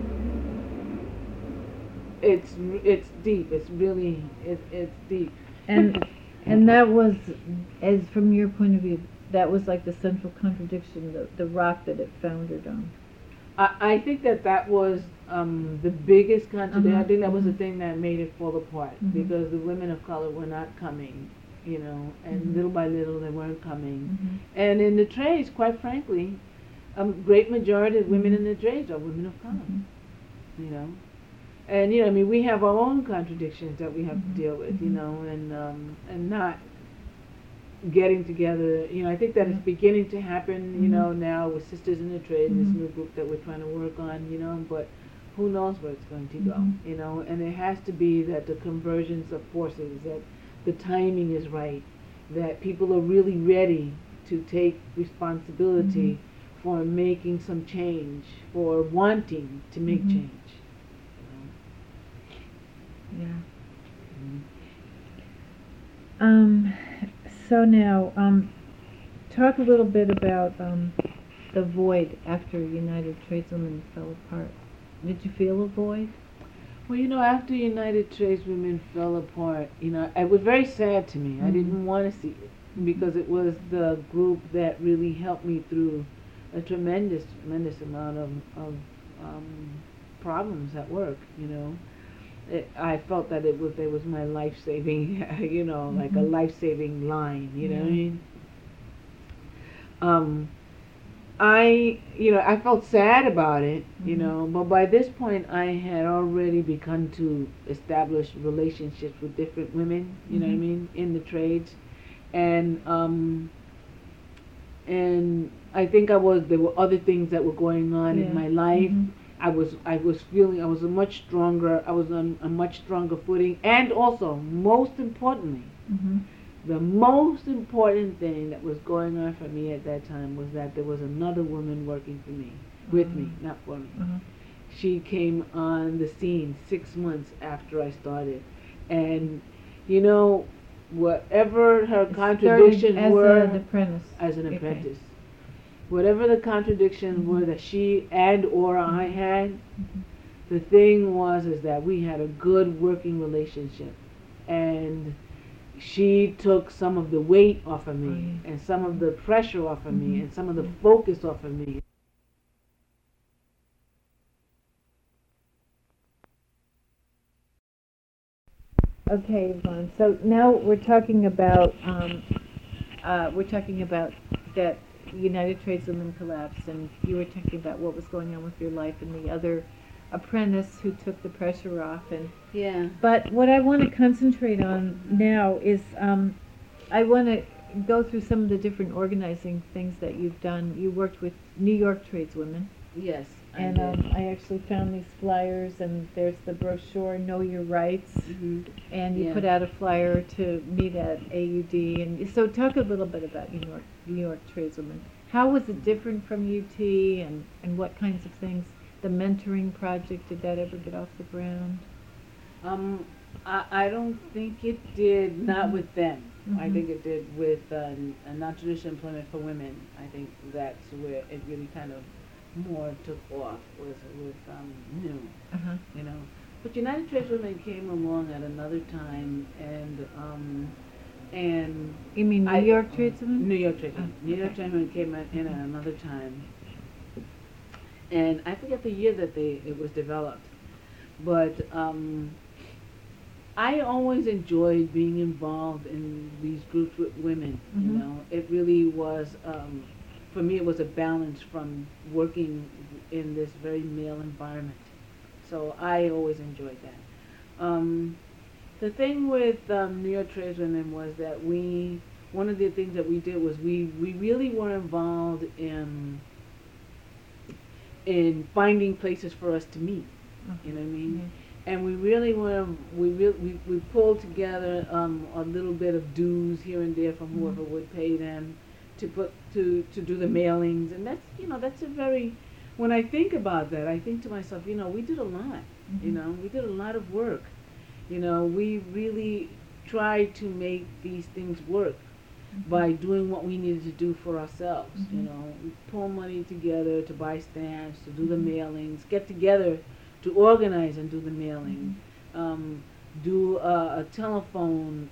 it's deep. It's really it's deep. And that was, as from your point of view, that was like the central contradiction, the rock that it foundered on. I think that was the biggest contradiction. I think that was the thing that made it fall apart, because the women of color were not coming, and little by little they weren't coming. And in the trades, quite frankly, a great majority of women in the trades are women of color, And I mean, we have our own contradictions that we have to deal with, and not getting together. I think that it's beginning to happen, now with Sisters in the Trade, this new group that we're trying to work on, but who knows where it's going to go, and it has to be that the convergence of forces, that the timing is right, that people are really ready to take responsibility for making some change, for wanting to make change. Yeah. So now, talk a little bit about the void after United Tradeswomen fell apart. Did you feel a void? Well, after United Tradeswomen fell apart, it was very sad to me. I didn't want to see it because it was the group that really helped me through a tremendous amount of problems at work. I felt that it was my life-saving, like a life-saving line. You know what I mean? I felt sad about it, but by this point I had already begun to establish relationships with different women, you know what I mean, in the trades, and I think there were other things that were going on in my life. I was feeling I was on a much stronger footing, and also most importantly, the most important thing that was going on for me at that time was that there was another woman working for me, with me, not for me. She came on the scene 6 months after I started, and whatever her contradictions were, as an apprentice. Whatever the contradictions were that she and or I had, the thing is that we had a good working relationship, and she took some of the weight off of me, and some of the pressure off of me, and some of the focus off of me. Okay, Yvonne. So now we're talking about that United Tradeswomen collapsed, and you were talking about what was going on with your life and the other apprentice who took the pressure off. And but what I want to concentrate on now is I want to go through some of the different organizing things that you've done. You worked with New York Tradeswomen. Yes. And I actually found these flyers, and there's the brochure, Know Your Rights, and you put out a flyer to meet at AUD. And so talk a little bit about New York Tradeswomen. How was it different from UT, and what kinds of things? The mentoring project, did that ever get off the ground? I don't think it did, not with them. I think it did with a non-traditional employment for women. I think that's where it really kind of more took off, was with new, But United Tradeswomen came along at another time, and you mean New York Tradeswomen? New York Tradeswomen. New York Tradeswomen came in at another time, and I forget the year that it was developed, but I always enjoyed being involved in these groups with women. It really was. For me, it was a balance from working in this very male environment. So I always enjoyed that. The thing with New York Tradeswomen was that one of the things that we did was we really were involved in finding places for us to meet. You know what I mean? And we really were, we pulled together a little bit of dues here and there from whoever would pay them to do the mailings, and that's a very, when I think about that, I think to myself, we did a lot, we did a lot of work, we really tried to make these things work by doing what we needed to do for ourselves, we pull money together to buy stamps, to do the mailings, get together to organize and do the mailing, do a telephone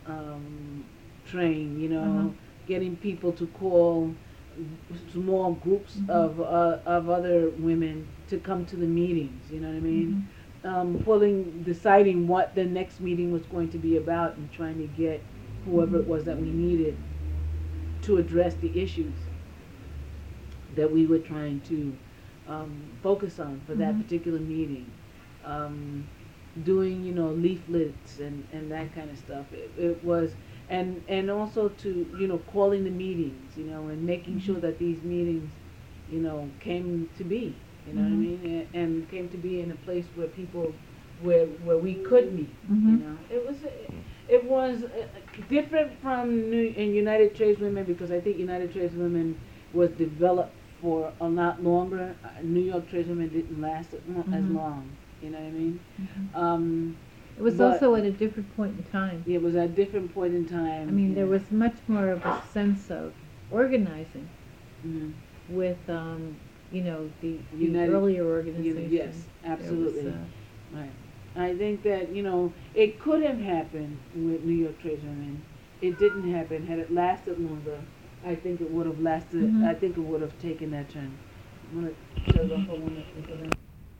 train, getting people to call small groups of other women to come to the meetings, you know what I mean? Deciding what the next meeting was going to be about, and trying to get whoever it was that we needed to address the issues that we were trying to focus on for that particular meeting. Doing, leaflets and that kind of stuff. It was, and also to, calling the meetings, and making sure that these meetings, came to be, what I mean, and came to be in a place where people, where we could meet, It It was different from United Tradeswomen because I think United Tradeswomen was developed for a lot longer. New York Tradeswomen didn't last as long. You know what I mean? It was also at a different point in time. It was at a different point in time. I mean, there was much more of a sense of organizing with, you know, the earlier organizations. Yes, absolutely. Right. I think that, you know, it could have happened with New York Tradeswomen. It didn't happen. Had it lasted longer, I think it would have lasted. I think it would have taken that turn. I'm going to shut it off for 1 minute.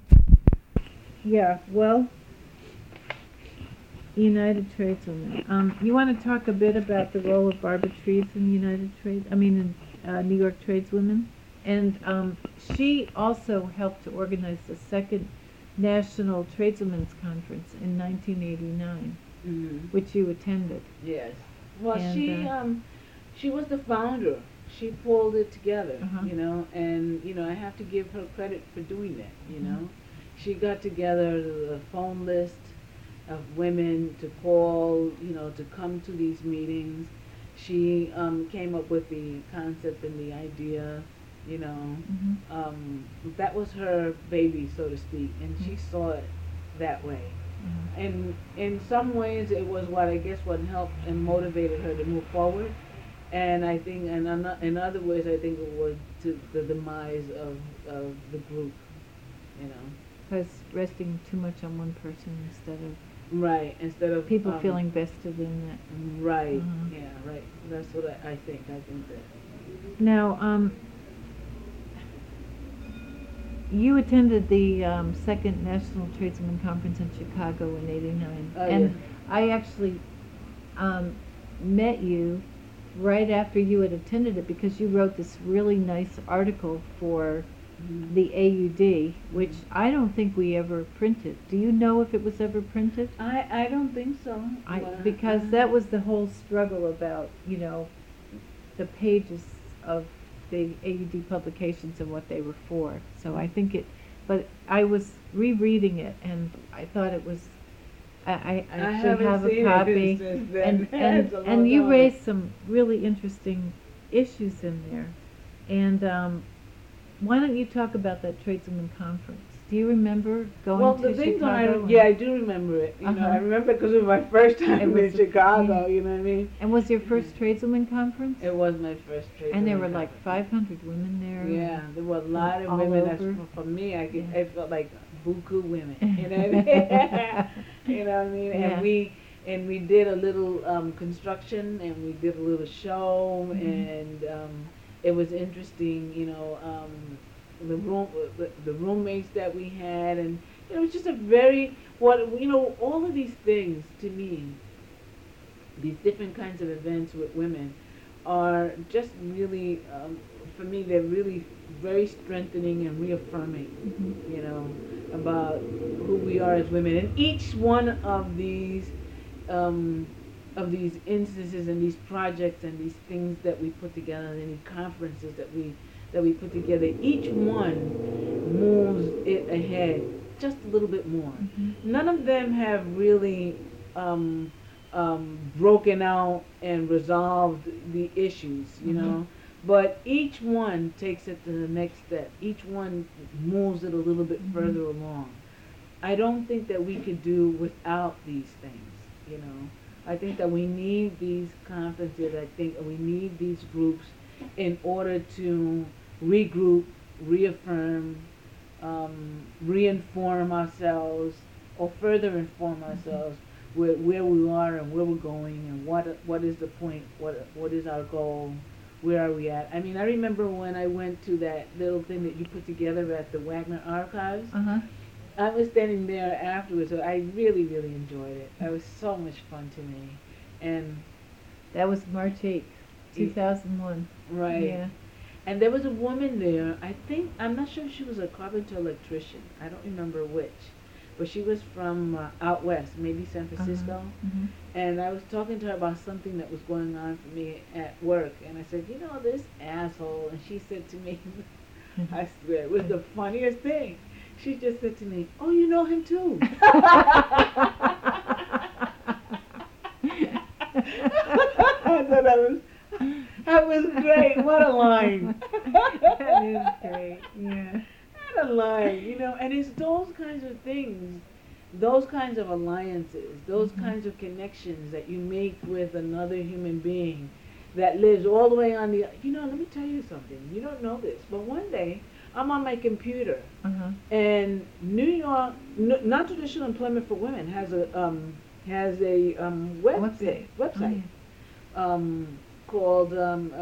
Yeah, well, United Tradeswomen. You want to talk a bit about the role of Barbara Treves in in New York Tradeswomen? And she also helped to organize the second National Tradeswomen's Conference in 1989, which you attended. Yes. Well, she was the founder. She pulled it together, you know, and, you know, I have to give her credit for doing that, you know. She got together the phone list of women to call, you know, to come to these meetings. She came up with the concept and the idea, you know. That was her baby, so to speak, and she saw it that way. And in some ways it was what helped and motivated her to move forward. And I think, in other ways, I think it was to the demise of the group, you know. Because resting too much on one person instead of people feeling vested in that. Right. Yeah. Right. That's what I think. I think that. Now, you attended the second National Tradeswomen Conference in Chicago in '89, and I actually met you right after you had attended it because you wrote this really nice article for the AUD, which I don't think we ever printed. Do you know if it was ever printed? I don't think so. Because that was the whole struggle about, you know, the pages of the AUD publications and what they were for. So I think but I was rereading it and I thought it was, I should have a copy. And you raised some really interesting issues in there. And why don't you talk about that Tradeswomen Conference? Do you remember going to Chicago? I do remember it. You know, I remember because it was my first time in Chicago, you know what I mean? And was your first Tradeswomen Conference? It was my first Tradeswomen And there were conference. like 500 women there? Yeah, there were a lot of all women. over. For me, I felt like buku women, you know what I mean? You know what I mean? Yeah. And we did a little construction, and we did a little show, and it was interesting, you know, the roommates that we had, and it was just a very, all of these things to me, these different kinds of events with women are just really, for me, they're really very strengthening and reaffirming, you know, about who we are as women. And each one of these instances and these projects and these things that we put together and these conferences that we put together, each one moves it ahead just a little bit more. None of them have really broken out and resolved the issues, you know, but each one takes it to the next step. Each one moves it a little bit further along. I don't think that we could do without these things, you know. I think that we need these conferences. I think we need these groups in order to regroup, reaffirm, reinform ourselves, or further inform ourselves with where we are and where we're going and what is the point, what is our goal, where are we at. I mean, I remember when I went to that little thing that you put together at the Wagner Archives. I was standing there afterwards, so I really, really enjoyed it. It was so much fun to me. And that was March 8th, 2001. Right. Yeah. And there was a woman there, I'm not sure if she was a carpenter electrician. I don't remember which. But she was from out west, maybe San Francisco. And I was talking to her about something that was going on for me at work. And I said, you know, this asshole. And she said to me, I swear, it was the funniest thing. She just said to me, oh, you know him too. That was great. What a line. That is great. Yeah. What a line, you know, and it's those kinds of things, those kinds of alliances, those kinds of connections that you make with another human being that lives all the way on the, you know, let me tell you something. You don't know this, but one day I'm on my computer and New York, non-traditional employment for women has a website called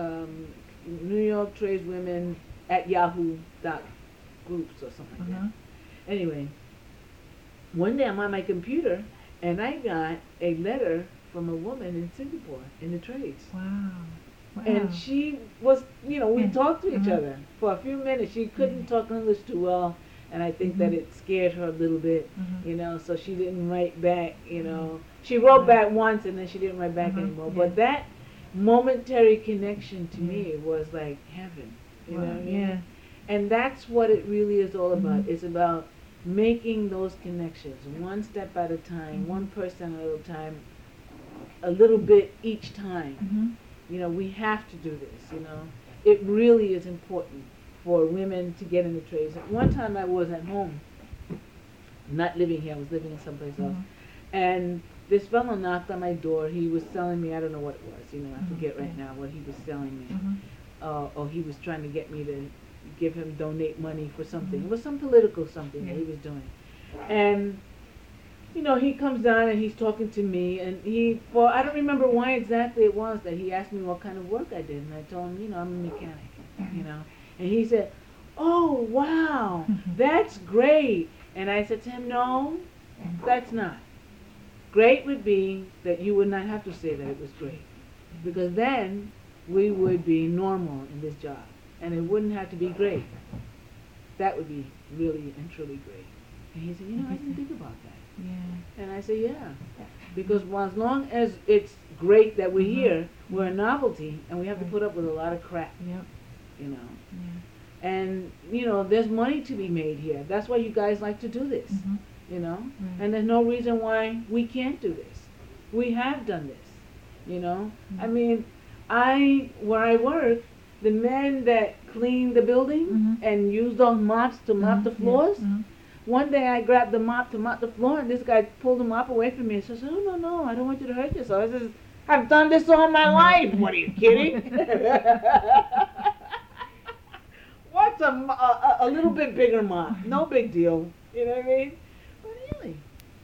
New York Tradeswomen at Yahoo dot groups or something like that. Anyway, one day I'm on my computer and I got a letter from a woman in Singapore in the trades. Wow. And she was, you know, we talked to each other for a few minutes. She couldn't talk English too well, and I think that it scared her a little bit, you know, so she didn't write back, you know. She wrote back once and then she didn't write back anymore. But that momentary connection to me was like heaven, you know what I mean? Yeah. And that's what it really is all about. It's about making those connections, one step at a time, one person at a time, a little bit each time. You know, we have to do this, you know. It really is important for women to get in the trades. One time I was at home, not living here, I was living in someplace else, and this fellow knocked on my door. He was selling me, I don't know what it was, you know, I forget right now what he was selling me. Or he was trying to get me to give him, donate money for something. It was some political something that he was doing. And you know, he comes down and he's talking to me, and well, I don't remember why exactly it was that he asked me what kind of work I did, and I told him, you know, I'm a mechanic, you know, and he said, oh, wow, that's great, and I said to him, no, that's not. Great would be that you would not have to say that it was great, because then we would be normal in this job, and it wouldn't have to be great. That would be really and truly great. And he said, you know, I didn't think about that. Yeah. And I say, yeah, because as long as it's great that we're here, we're a novelty, and we have to put up with a lot of crap, you know. And, you know, there's money to be made here. That's why you guys like to do this, you know. And there's no reason why we can't do this. We have done this, you know. I mean, where I work, the men that clean the building and use those mops to mop the floors, one day I grabbed the mop to mop the floor, and this guy pulled the mop away from me and says, oh, no, I don't want you to hurt yourself. I says, I've done this all my life. What, are you kidding? What's a little bit bigger mop? No big deal. You know what I mean? But really.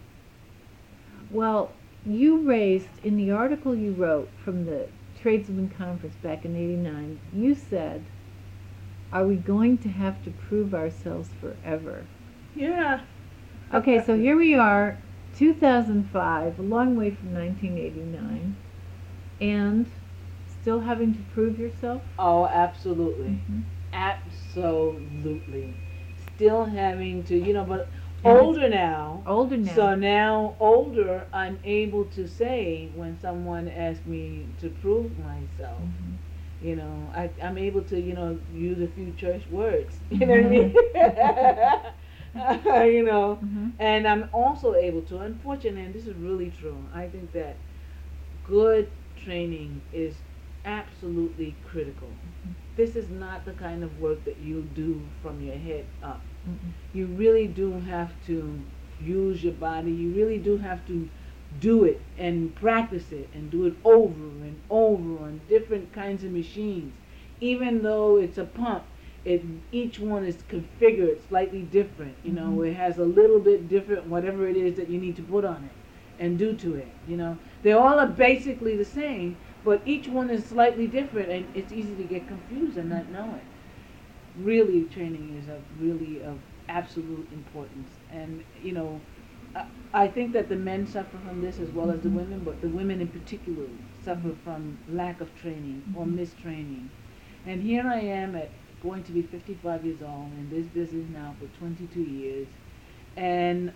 Well, you raised, in the article you wrote from the Tradeswomen Conference back in '89, you said, are we going to have to prove ourselves forever? Yeah. Okay, so here we are, 2005, a long way from 1989, and still having to prove yourself? Oh, absolutely. Absolutely. Still having to, you know, but older now. Older now. So now, older, I'm able to say when someone asks me to prove myself, you know, I'm able to, you know, use a few church words. You know what I mean? You know, and I'm also able to, unfortunately, and this is really true, I think that good training is absolutely critical. This is not the kind of work that you do from your head up. You really do have to use your body. You really do have to do it and practice it and do it over and over on different kinds of machines. Even though it's a pump, each one is configured slightly different. You know, it has a little bit different whatever it is that you need to put on it and do to it. You know, they all are basically the same, but each one is slightly different, and it's easy to get confused and not know it. Really, training is really of absolute importance, and you know, I think that the men suffer from this as well as the women, but the women in particular suffer from lack of training or mistraining. And here I am going to be 55 years old in this business now for 22 years, and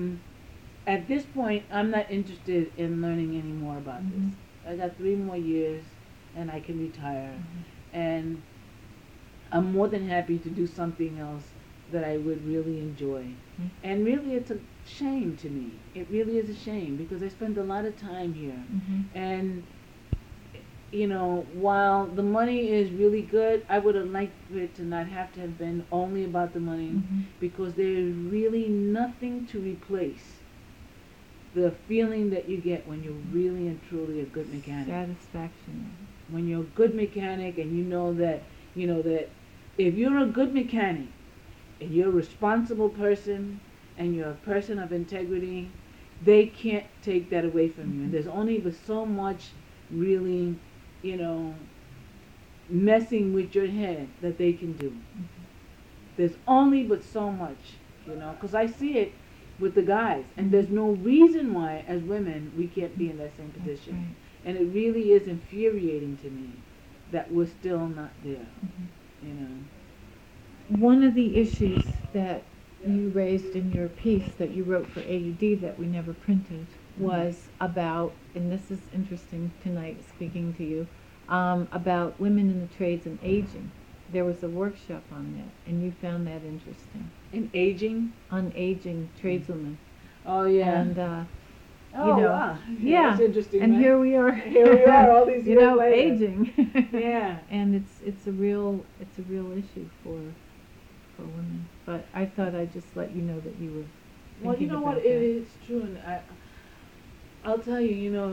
at this point, I'm not interested in learning any more about this. I got 3 more years, and I can retire, and I'm more than happy to do something else that I would really enjoy. And really, it's a shame to me. It really is a shame, because I spend a lot of time here, and while the money is really good, I would have liked it to not have to have been only about the money, Mhm. because there is really nothing to replace the feeling that you get when you're really and truly a good mechanic. Satisfaction. When you're a good mechanic and you know that if you're a good mechanic and you're a responsible person and you're a person of integrity, they can't take that away from you. And there's only but so much really, you know, messing with your head that they can do. There's only but so much, because I see it with the guys, and there's no reason why, as women, we can't be in that same That's position. right. And it really is infuriating to me that we're still not there, you know. One of the issues that you raised in your piece that you wrote for AUD that we never printed was about, and this is interesting tonight speaking to you, about women in the trades and aging. There was a workshop on that, and you found that interesting. In aging? On aging tradeswomen. Oh, yeah. And, oh, you know, wow. yeah. That's interesting, and right? here we are. Here we are, all these you years know, later. aging. Yeah. And it's a real issue for women. But I thought I'd just let you know that you were thinking Well, you know about what? that. It is true, and I'll tell you,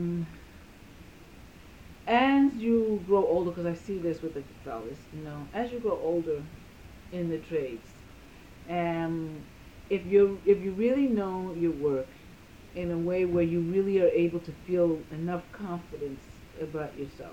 as you grow older, because I see this with the fellas, as you grow older in the trades, if you really know your work in a way where you really are able to feel enough confidence about yourself,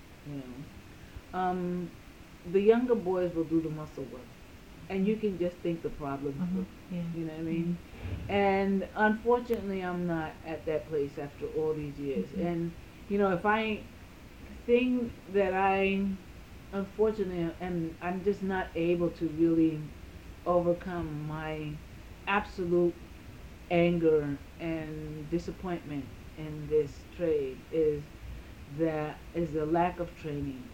the younger boys will do the muscle work, and you can just think the problem through. Yeah. You know what I mean? And unfortunately, I'm not at that place after all these years. And if I think that unfortunately, I'm just not able to really overcome my absolute anger and disappointment in this trade, is the lack of training.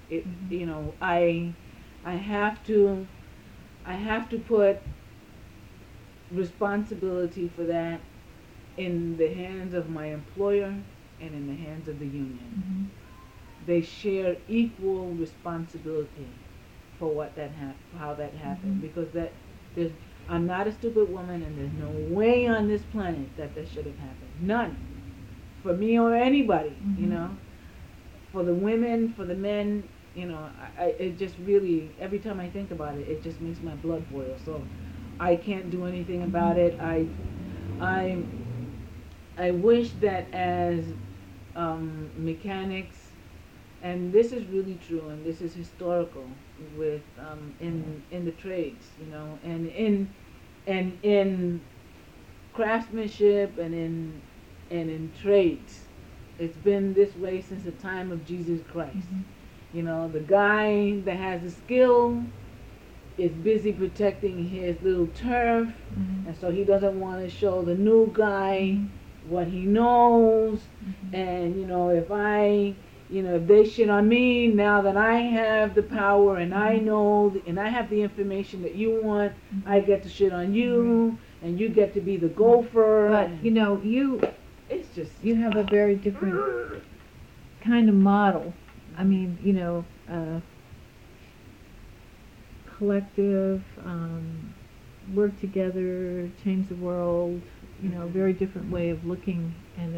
I have to put responsibility for that in the hands of my employer and in the hands of the union. They share equal responsibility for how that happened, because I'm not a stupid woman, and there's no way on this planet that should have happened. None. For me or anybody, for the women, for the men, it just really, every time I think about it, it just makes my blood boil. So I can't do anything about it. I wish that as mechanics, and this is really true, and this is historical with in the trades, and in craftsmanship and in trades. It's been this way since the time of Jesus Christ. The guy that has the skill is busy protecting his little turf, and so he doesn't want to show the new guy what he knows. And if they shit on me, now that I have the power and I know and I have the information that you want, I get to shit on you, and you get to be the gopher. But it's just, you have a very different kind of model. I mean, collective, work together, change the world, very different way of looking, and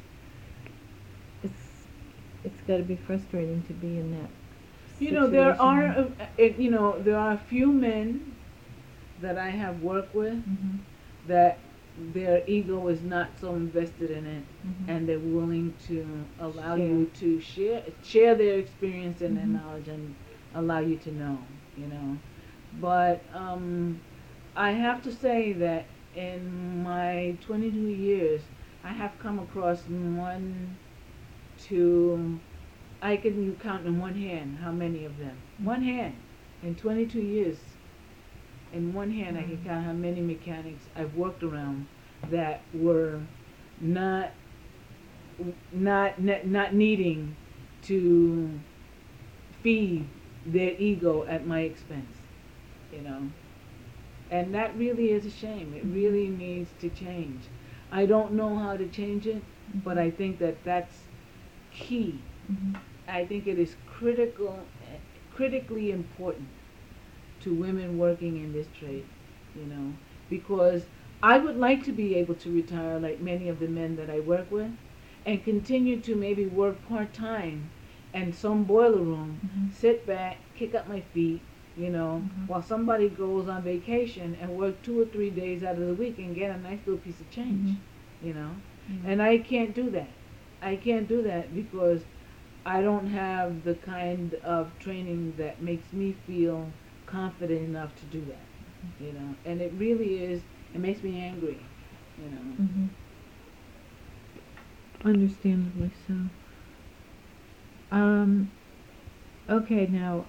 it's got to be frustrating to be in that situation. there are a few men that I have worked with that their ego is not so invested in it, and they're willing to allow you to share their experience and their knowledge and allow you to know, But I have to say that in my 22 years, I have come across I can count in one hand how many of them. One hand. In 22 years, in one hand I can count how many mechanics I've worked around that were not needing to feed their ego at my expense, And that really is a shame. It really needs to change. I don't know how to change it, but I think that that's key I think it is critically important to women working in this trade, you know, because I would like to be able to retire like many of the men that I work with and continue to maybe work part-time and some boiler room, sit back, kick up my feet, you know, while somebody goes on vacation and work 2 or 3 days out of the week and get a nice little piece of change, you know. And I can't do that. I can't do that because I don't have the kind of training that makes me feel confident enough to do that, you know. And it really is, it makes me angry, you know. Understandably so. Okay, now,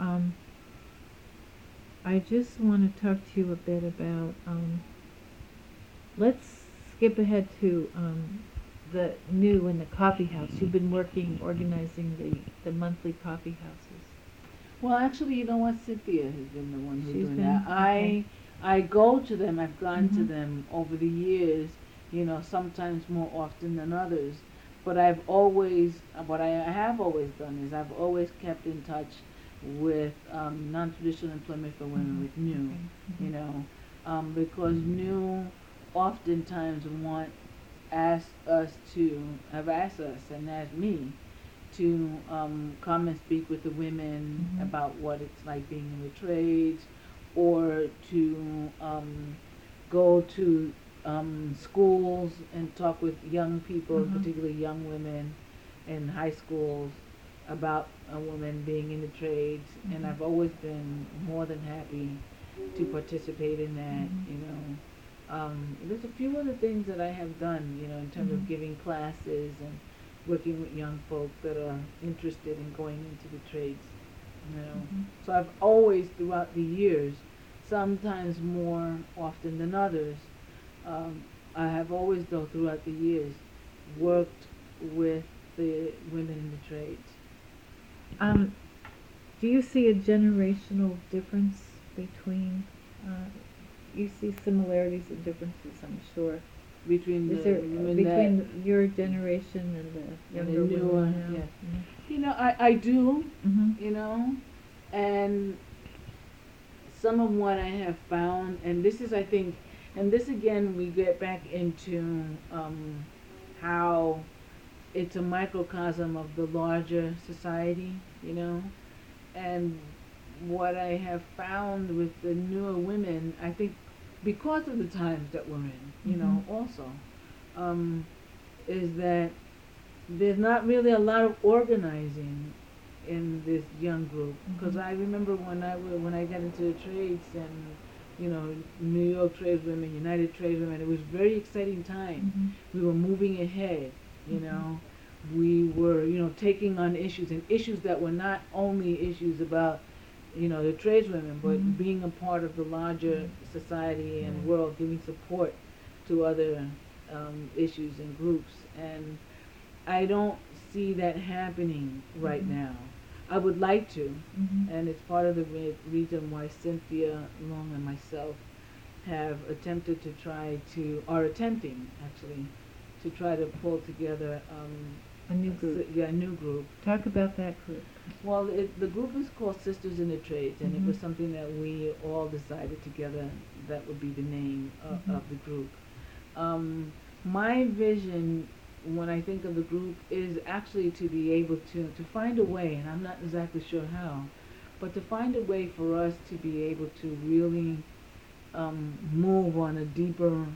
I just want to talk to you a bit about, let's skip ahead to, the new in the coffee house. You've been organizing the monthly coffee houses. Well, actually, you know what? Cynthia has been the one who's She's doing been, that. okay. I go to them. I've gone to Mhm. them over the years. You know, sometimes more often than others. But I've always, what I have always done is I've always kept in touch with non-traditional employment for women, with NEW. Okay. You know, because NEW oftentimes have asked us and asked me to come and speak with the women about what it's like being in the trades, or to go to schools and talk with young people, particularly young women in high schools, about a woman being in the trades. And I've always been more than happy to participate in that, you know. There's a few other things that I have done, you know, in terms of giving classes and working with young folk that are interested in going into the trades, you know. So I've always, throughout the years, sometimes more often than others, I have always, though, throughout the years, worked with the women in the trades. Do you see a generational difference between, you see similarities and differences, I'm sure. Between Is the there, women between your generation and the and younger the newer, women now? yeah. You know, I do, you know, and some of what I have found, and this is, I think, and this again, we get back into how it's a microcosm of the larger society, you know, and what I have found with the newer women, I think, because of the times that we're in, you know, also, is that there's not really a lot of organizing in this young group. Because I remember when I got into the trades, and you know, New York tradeswomen, United tradeswomen, it was a very exciting time. We were moving ahead, you know. We were, you know, taking on issues, and issues that were not only issues about, you know, the tradeswomen, but being a part of the larger society and world, giving support to other issues and groups. And I don't see that happening right now. I would like to, and it's part of the reason why Cynthia Long and myself have attempted to are attempting actually, to try to pull together A new group. a new group. Talk about that group. Well, the group is called Sisters in the Trades, and it was something that we all decided together that would be the name of the group. My vision, when I think of the group, is actually to be able to find a way, and I'm not exactly sure how, but to find a way for us to be able to really move on a deeper,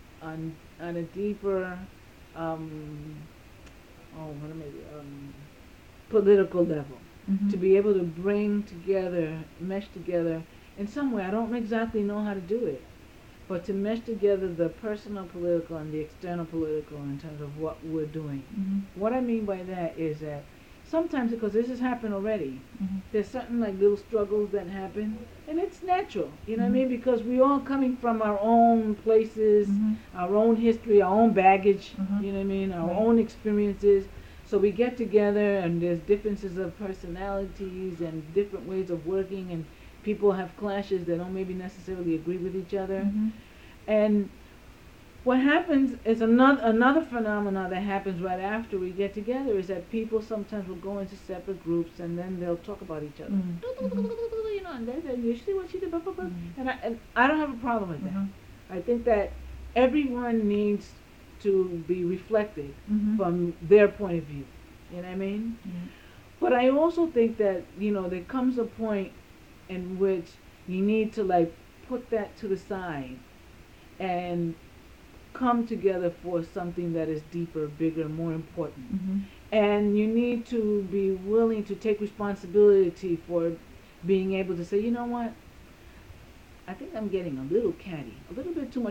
political level, to be able to bring together, mesh together in some way. I don't exactly know how to do it, but to mesh together the personal political and the external political in terms of what we're doing. What I mean by that is that sometimes, because this has happened already, there's certain like little struggles that happen, and it's natural, you know what I mean, because we all coming from our own places, our own history, our own baggage, you know what I mean, our own experiences. So we get together, and there's differences of personalities and different ways of working, and people have clashes that don't maybe necessarily agree with each other. And what happens is another phenomena that happens right after we get together is that people sometimes will go into separate groups and then they'll talk about each other. You know, and then you see what she did, blah, blah, blah. And I don't have a problem with that. I think that everyone needs to be reflected from their point of view. You know what I mean? But I also think that, you know, there comes a point in which you need to like put that to the side and come together for something that is deeper, bigger, more important. And you need to be willing to take responsibility for being able to say, you know what, I think I'm getting a little catty, a little bit too much,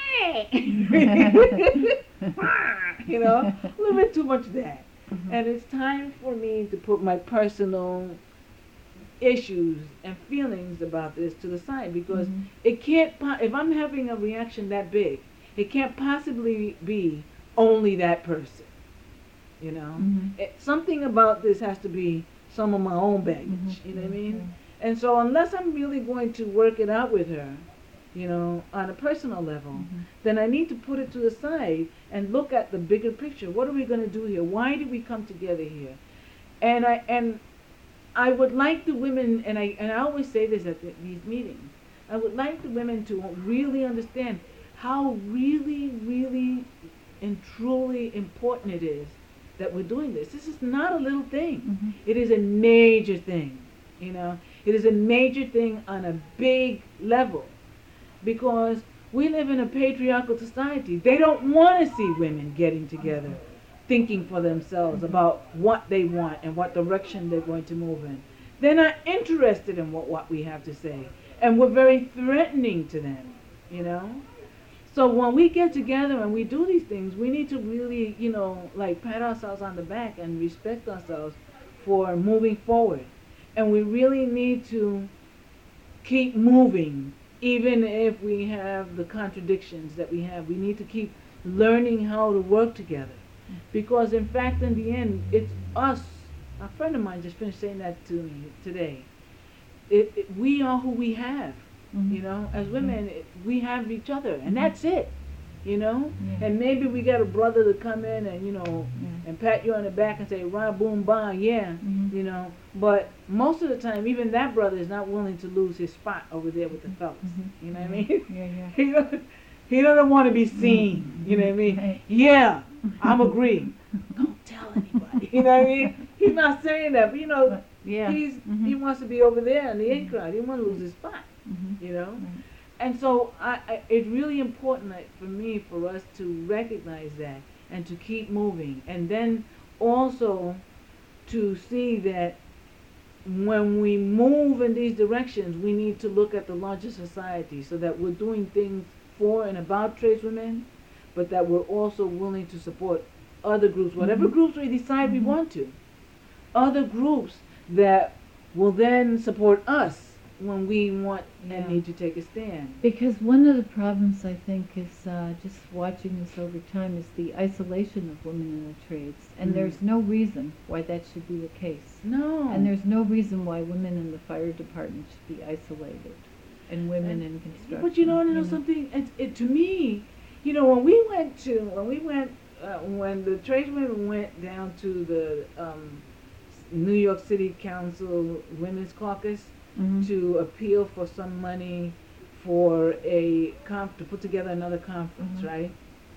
you know, a little bit too much of that. And it's time for me to put my personal issues and feelings about this to the side, because it can't, if I'm having a reaction that big, it can't possibly be only that person, you know. Something about this has to be some of my own baggage, you know what I mean? And so unless I'm really going to work it out with her, you know, on a personal level, then I need to put it to the side and look at the bigger picture. What are we going to do here? Why did we come together here? And I would like the women, and I always say this at these meetings, I would like the women to really understand how really, really and truly important it is that we're doing this. This is not a little thing. It is a major thing, you know. It is a major thing on a big level, because we live in a patriarchal society. They don't want to see women getting together, thinking for themselves about what they want and what direction they're going to move in. They're not interested in what we have to say. And we're very threatening to them, you know. So when we get together and we do these things, we need to really, you know, like pat ourselves on the back and respect ourselves for moving forward. And we really need to keep moving, even if we have the contradictions that we have. We need to keep learning how to work together. Because in fact, in the end, it's us. A friend of mine just finished saying that to me today. We are who we have, you know. As women, we have each other, and that's it, you know. And maybe we got a brother to come in and, you know, and pat you on the back and say, "Rah, boom, bah, yeah," you know. But most of the time, even that brother is not willing to lose his spot over there with the fellas. You know what I mean? He doesn't want to be seen. You know what I mean? Yeah, I'm agreeing. Don't tell anybody. You know what I mean? He's not saying that, but you know, he wants to be over there in the in crowd. He wants to lose his spot. You know? And so it's really important for me, for us to recognize that and to keep moving. And then also to see that when we move in these directions, we need to look at the larger society, so that we're doing things for and about tradeswomen, but that we're also willing to support other groups, whatever groups we decide we want to. Other groups that will then support us when we want and need to take a stand. Because one of the problems, I think, is just watching this over time, is the isolation of women in the trades. And there's no reason why that should be the case. No. And there's no reason why women in the fire department should be isolated, and women in construction. But you know something, it to me, you know, when the tradeswomen went down to the New York City Council Women's Caucus to appeal for some money for to put together another conference, right?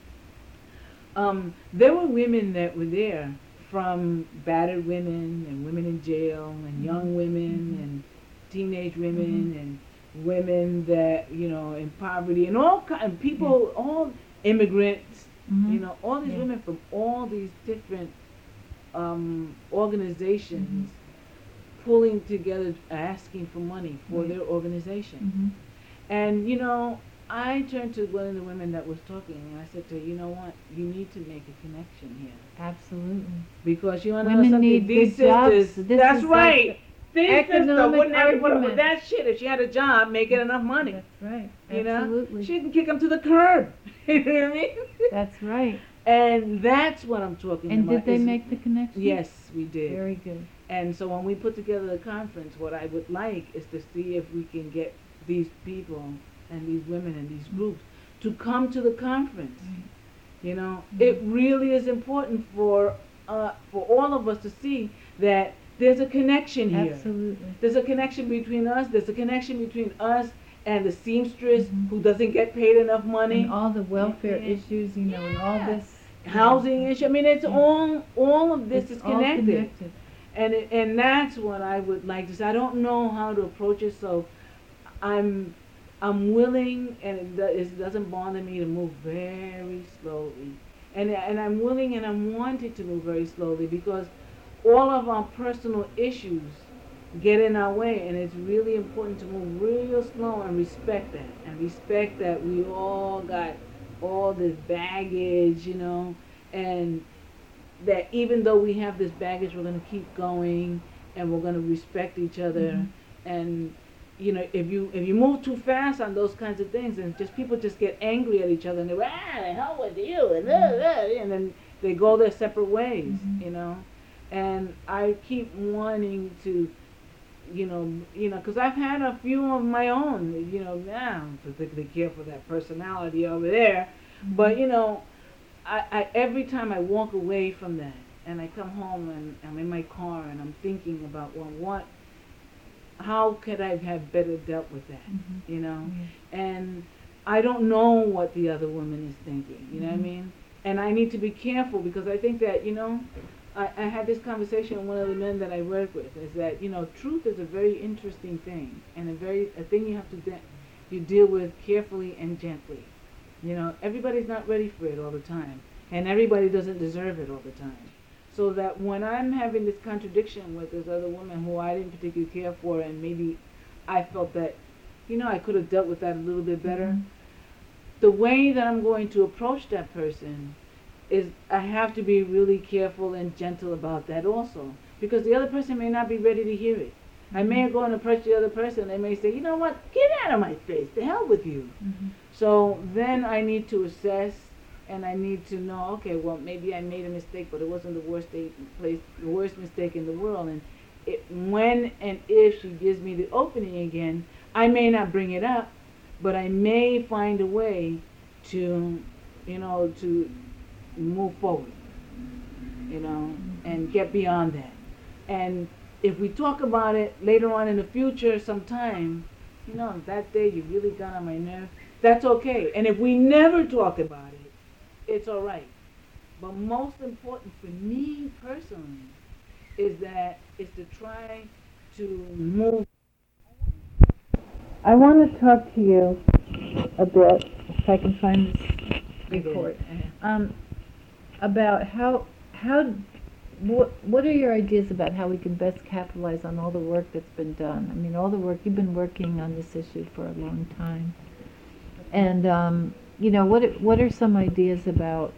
There were women that were there, from battered women and women in jail and young women and teenage women and women that, you know, in poverty and all kind of people, all immigrants, you know, all these women from all these different organizations pulling together, asking for money for their organization. And, you know, I turned to one of the women that was talking, and I said to her, you know what, you need to make a connection here. Absolutely. Because you want to know Women something, need these good sisters, jobs. that's right. These sisters wouldn't have to put up with argument. that shit if she had a job making enough money. That's right. You know? Absolutely. She can kick them to the curb. You know what I mean? That's right. And that's what I'm talking And about. did they make the connection? Yes, we did. Very good. And so when we put together the conference, what I would like is to see if we can get these people and these women and these groups to come to the conference. Right. You know, it really is important for all of us to see that there's a connection here. Absolutely. There's a connection between us. There's a connection between us and the seamstress Mhm. who doesn't get paid enough money. And all the welfare Yeah. issues, you know, and all this. Housing issue. I mean, it's Yeah. all of this It's is all connected. connected. And that's what I would like to say. I don't know how to approach it, so I'm willing, and it doesn't bother me to move very slowly, and I'm willing and I'm wanting to move very slowly because all of our personal issues get in our way, and it's really important to move real slow and respect that we all got all this baggage, you know, and that even though we have this baggage, we're going to keep going and we're going to respect each other. Mhm. And you know, if you move too fast on those kinds of things, and just people just get angry at each other, and they're the hell with you, and and then they go their separate ways, Mhm. you know. And I keep wanting to, you know, because I've had a few of my own, you know, I'm particularly care for that personality over there, but you know, I every time I walk away from that, and I come home and I'm in my car and I'm thinking about, well, how could I have better dealt with that, Mhm. you know? Yeah. And I don't know what the other woman is thinking, you know what I Mhm. mean? And I need to be careful because I think that, you know, I had this conversation with one of the men that I work with, is that, you know, truth is a very interesting thing, and a thing you have to you deal with carefully and gently. You know, everybody's not ready for it all the time, and everybody doesn't deserve it all the time. So that when I'm having this contradiction with this other woman who I didn't particularly care for, and maybe I felt that, you know, I could have dealt with that a little bit better, Mhm. the way that I'm going to approach that person is I have to be really careful and gentle about that also, because the other person may not be ready to hear it. I may go and approach the other person, they may say, you know what, get out of my face, the hell with you. Mhm. So then I need to assess, and I need to know, okay, well, maybe I made a mistake, but it wasn't the worst mistake in the world. And when and if she gives me the opening again, I may not bring it up, but I may find a way to, you know, to move forward, you know, and get beyond that. And if we talk about it later on in the future sometime, you know, that day you really got on my nerve, that's okay. And if we never talk about it, it's all right. But most important for me personally is to try to move. I want to talk to you a bit, if I can find this report, about what are your ideas about how we can best capitalize on all the work that's been done? I mean, all the work, you've been working on this issue for a long time. And, you know, what are some ideas about,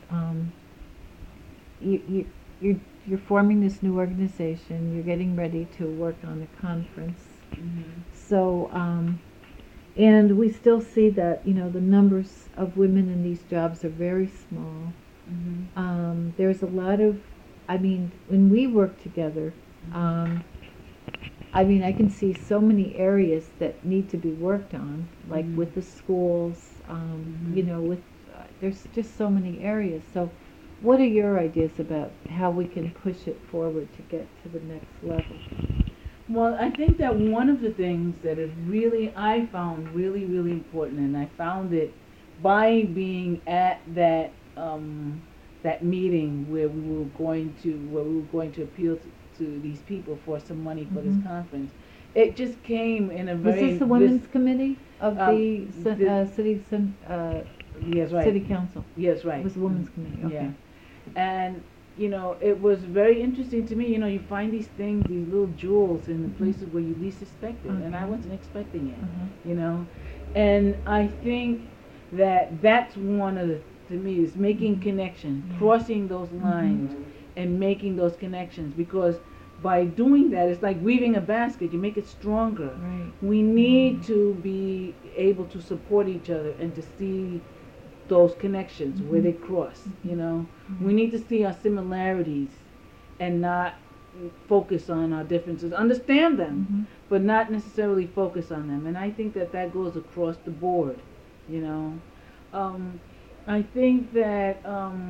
you're forming this new organization, you're getting ready to work on a conference. Mm-hmm. So, and we still see that, you know, the numbers of women in these jobs are very small. Mm-hmm. There's a lot of, I mean, when we work together, I mean, I can see so many areas that need to be worked on, like with the schools, you know, with, there's just so many areas. So what are your ideas about how we can push it forward to get to the next level? Well, I think that one of the things that is really, I found really, really important, and I found it by being at that that meeting where we were going to appeal to these people for some money for this conference. It just came in a very. Was this the women's committee of the city? Yes, right. City council. Yes, right. It was the women's committee. Okay. Yeah, and you know, it was very interesting to me. You know, you find these things, these little jewels in the places where you least expect it, and I wasn't expecting it. You know, and I think that that's one of the, to me, is making connections, crossing those lines, and making those connections, because by doing that, it's like weaving a basket. You make it stronger. Right. We need to be able to support each other and to see those connections where they cross, you know. We need to see our similarities and not focus on our differences. Understand them, but not necessarily focus on them. And I think that that goes across the board, you know. I think that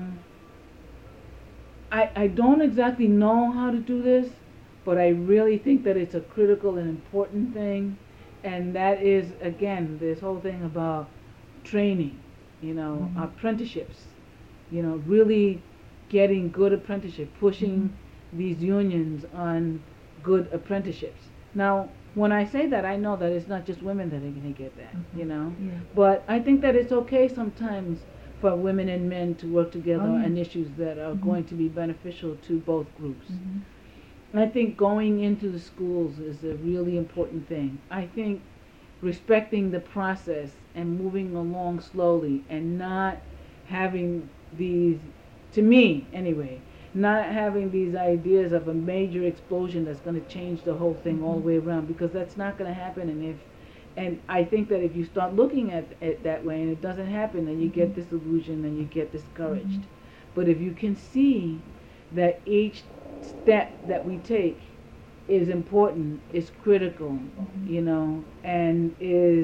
I don't exactly know how to do this, but I really think that it's a critical and important thing, and that is again this whole thing about training, apprenticeships, really getting good apprenticeship, pushing these unions on good apprenticeships. Now, when I say that, I know that it's not just women that are going to get that, Yeah. but I think that it's okay sometimes for women and men to work together Oh, yeah. on issues that are going to be beneficial to both groups. Mhm. I think going into the schools is a really important thing. I think respecting the process and moving along slowly and not having these, to me anyway, not having these ideas of a major explosion that's going to change the whole thing all the way around, because that's not going to happen. And I think that if you start looking at it that way and it doesn't happen, then you get disillusioned and you get discouraged. But if you can see that each step that we take is important, is critical, and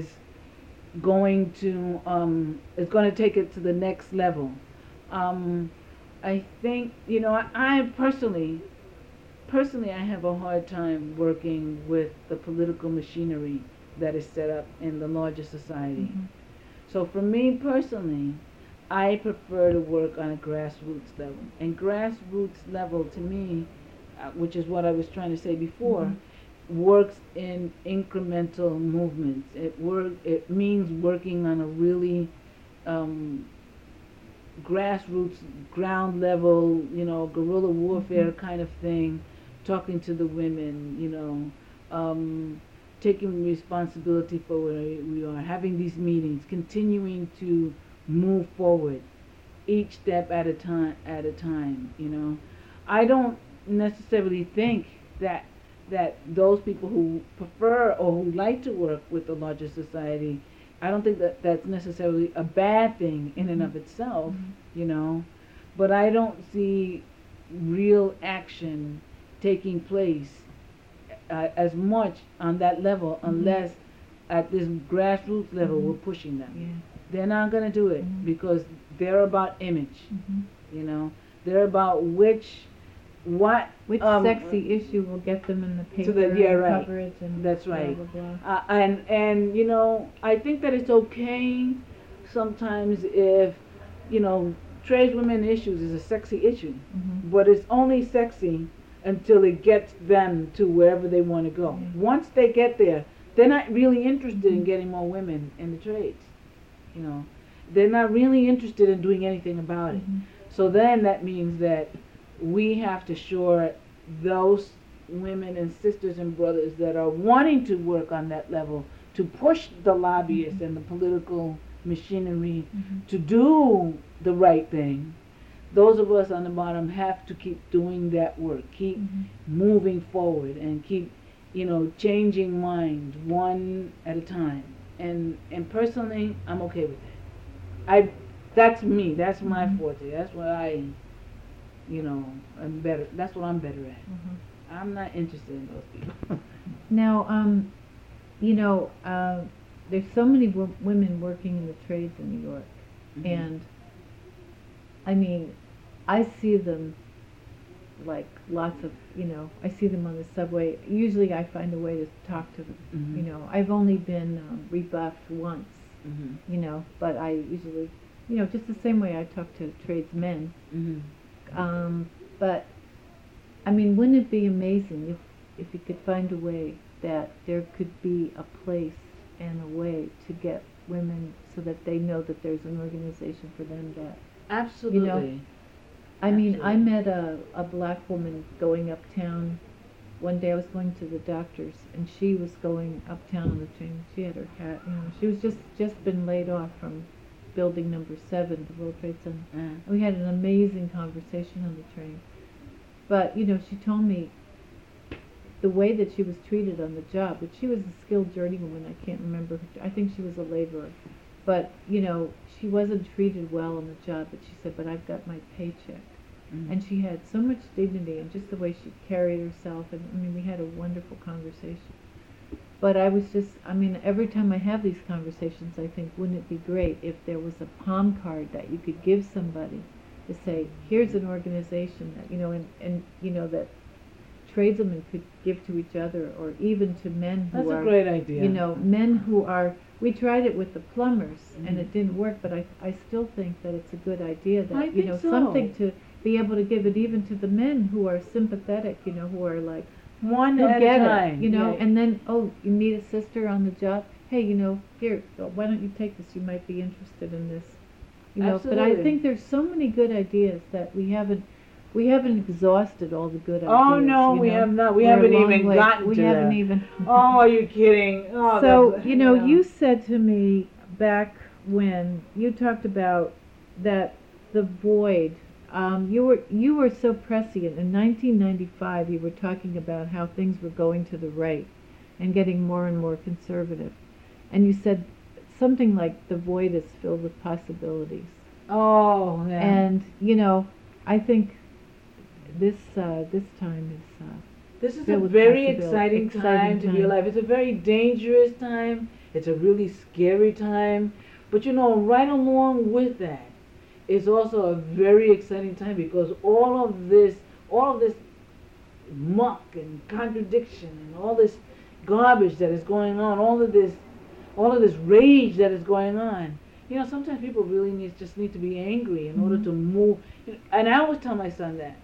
is going to take it to the next level. I think, I personally, I have a hard time working with the political machinery that is set up in the larger society. So for me personally, I prefer to work on a grassroots level. And grassroots level to me, which is what I was trying to say before, works in incremental movements. It means working on a really grassroots, ground level, guerrilla warfare kind of thing, talking to the women, taking responsibility for where we are, having these meetings, continuing to move forward, each step at a time. I don't necessarily think that those people who prefer or who like to work with the larger society, I don't think that that's necessarily a bad thing in and of itself, but I don't see real action taking place as much on that level unless at this grassroots level we're pushing them. Yeah. They're not going to do it because they're about image, they're about which sexy issue will get them in the paper right. coverage and that's right. blah, blah, blah. And I think that it's okay sometimes if trans women issues is a sexy issue, but it's only sexy until it gets them to wherever they want to go. Once they get there, they're not really interested in getting more women in the trades. They're not really interested in doing anything about it. So then that means that we have to shore those women and sisters and brothers that are wanting to work on that level to push the lobbyists and the political machinery to do the right thing. Those of us on the bottom have to keep doing that work, keep moving forward, and keep, changing minds one at a time. And personally, I'm okay with that. That's me. That's my forte. That's what I'm better. That's what I'm better at. I'm not interested in those people. Now, there's so many women working in the trades in New York, and I mean, I see them like lots of, I see them on the subway. Usually I find a way to talk to them. I've only been rebuffed once, but I usually, just the same way I talk to tradesmen. But I mean, wouldn't it be amazing if you could find a way that there could be a place and a way to get women so that they know that there's an organization for them that absolutely. I mean, I met a black woman going uptown. One day I was going to the doctor's, and she was going uptown on the train. She had her cat, she was just been laid off from building number 7, the World Trade Center. And we had an amazing conversation on the train. But, she told me the way that she was treated on the job, but she was a skilled journeywoman. I can't remember. I think she was a laborer. But, she wasn't treated well on the job, but she said, but I've got my paycheck. And she had so much dignity and just the way she carried herself. And, I mean, we had a wonderful conversation. But I was just, I mean, every time I have these conversations, I think, wouldn't it be great if there was a palm card that you could give somebody to say, here's an organization that, and that tradesmen could give to each other, or even to men who That's are, a great idea. Men who are, we tried it with the plumbers and Mm-hmm. it didn't work, but I still think that it's a good idea that, I think so. something to be able to give it even to the men who are sympathetic, who are like, One who at get a time. it, Yeah. and then, oh, you need a sister on the job. Hey, here, why don't you take this? You might be interested in this. But I Absolutely. think there's so many good ideas that we haven't exhausted all the good ideas. Oh no, we have not. We We're a haven't long even way- gotten we to haven't that. even. Oh, are you kidding? Oh, So, that's, you said to me back when you talked about that the void, you were so prescient. In 1995, you were talking about how things were going to the right and getting more and more conservative. And you said something like the void is filled with possibilities. Oh, yeah. And, I think this time is This is a filled with very possibility. exciting time to be time. alive. It's a very dangerous time. It's a really scary time. But right along with that, it's also a very exciting time because all of this muck and contradiction and all this garbage that is going on, all of this rage that is going on. Sometimes people really just need to be angry in order to move. And I always tell my son that,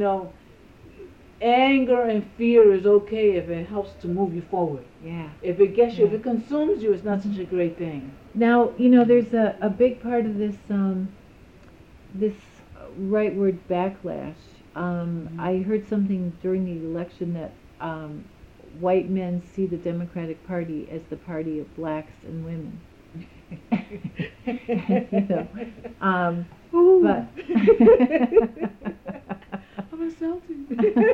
anger and fear is okay if it helps to move you forward. Yeah. If it gets you, if Yeah. it consumes you, it's not such a great thing. Now, there's a big part of this this rightward backlash. I heard something during the election that white men see the Democratic Party as the party of blacks and women. Ooh. But I'm insulted.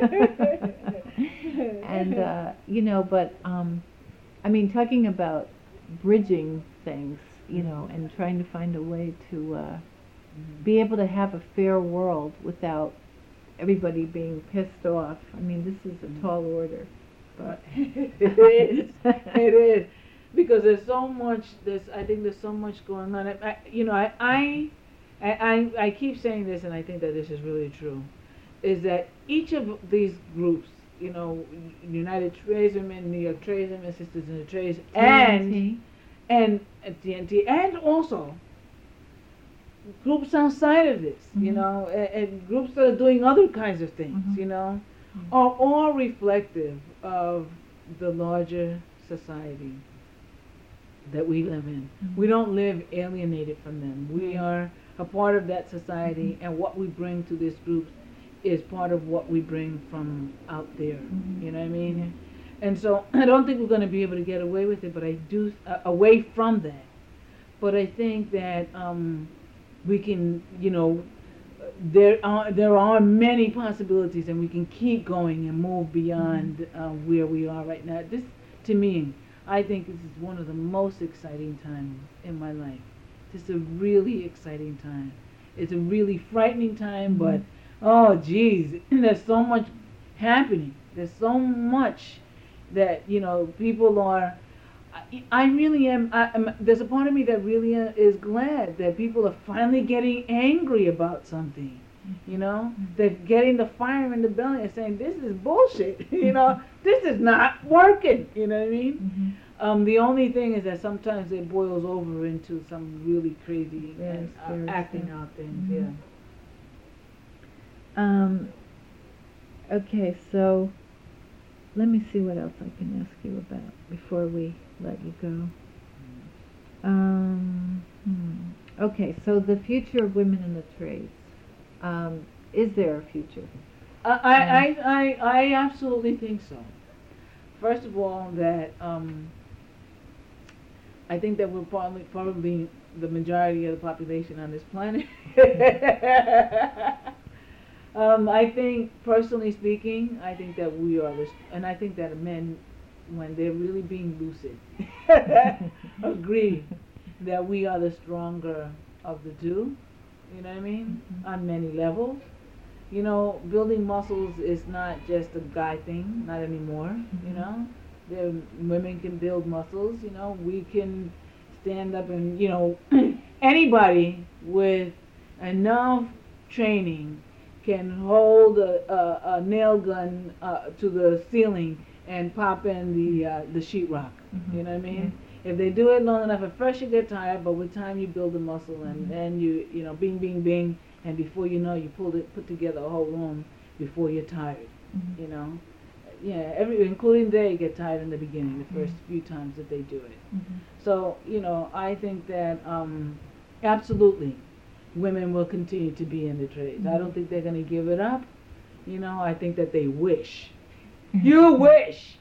and but I mean, talking about bridging things, and trying to find a way to be able to have a fair world without everybody being pissed off. I mean, this is a tall order, but it is because there's so much. I think there's so much going on. I keep saying this, and I think that this is really true. Is that each of these groups, United Tradeswomen, New York Tradeswomen, Sisters in the Trades, TNT. and TNT, and also groups outside of this, and groups that are doing other kinds of things, are all reflective of the larger society that we live in. We don't live alienated from them. We are a part of that society, and what we bring to this group is part of what we bring from out there. You know what I mean? Yeah. And so I don't think we're going to be able to get away with it, but I do away from that. But I think that we can, there are many possibilities, and we can keep going and move beyond where we are right now. This, to me, I think this is one of the most exciting times in my life. It's a really exciting time. It's a really frightening time, but oh geez, there's so much happening. There's so much that people are. I really am. There's a part of me that really is glad that people are finally getting angry about something. They're getting the fire in the belly and saying this is bullshit. This is not working. You know what I mean? The only thing is that sometimes it boils over into some really crazy and acting out things. Okay, so let me see what else I can ask you about before we let you go. Okay, so the future of women in the trades. Is there a future? I absolutely think so. First of all, that I think that we're probably the majority of the population on this planet. I think, personally speaking, I think that we are and I think that men, when they're really being lucid, agree that we are the stronger of the two. You know what I mean? On many levels. Building muscles is not just a guy thing, not anymore. Women can build muscles. We can stand up and anybody with enough training can hold a nail gun to the ceiling and pop in the sheetrock. Mm-hmm. You know what I mean? Yeah. If they do it long enough, at first you get tired, but with time you build a muscle, and then bing, bing, bing, and before you know, you put together a whole room before you're tired. Mm-hmm. Yeah, including they get tired in the beginning, the first few times that they do it. Mm-hmm. So, I think that absolutely women will continue to be in the trades. I don't think they're going to give it up. I think that they wish. You wish!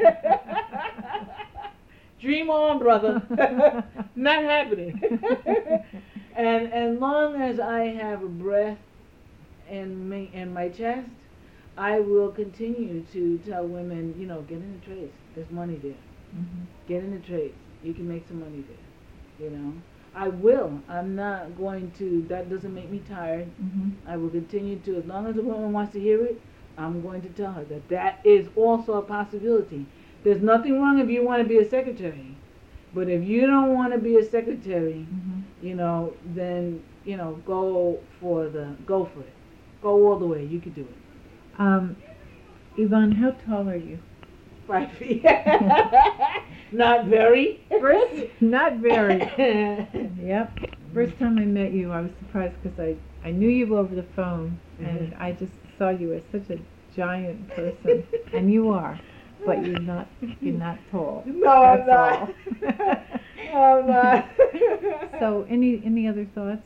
Dream on, brother. Not happening. And as long as I have a breath in my chest, I will continue to tell women, get in the trades. There's money there. Mm-hmm. Get in the trades. You can make some money there. I will. I'm not going to. That doesn't make me tired. Mm-hmm. I will continue to. As long as a woman wants to hear it, I'm going to tell her that is also a possibility. There's nothing wrong if you want to be a secretary. But if you don't want to be a secretary, then, go for it. Go all the way. You can do it. Yvonne, how tall are you? 5 feet. Not very. Not very. Yep. First time I met you, I was surprised because I knew you over the phone, and I just saw you as such a giant person, and you are, but you're not tall. No, I'm not. I'm not. So, any other thoughts?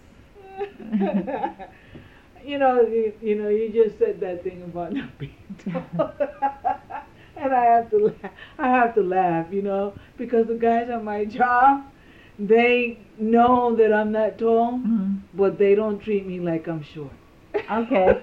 You just said that thing about not being tall. And I have to laugh, because the guys on my job, they know that I'm not tall, but they don't treat me like I'm short. Okay.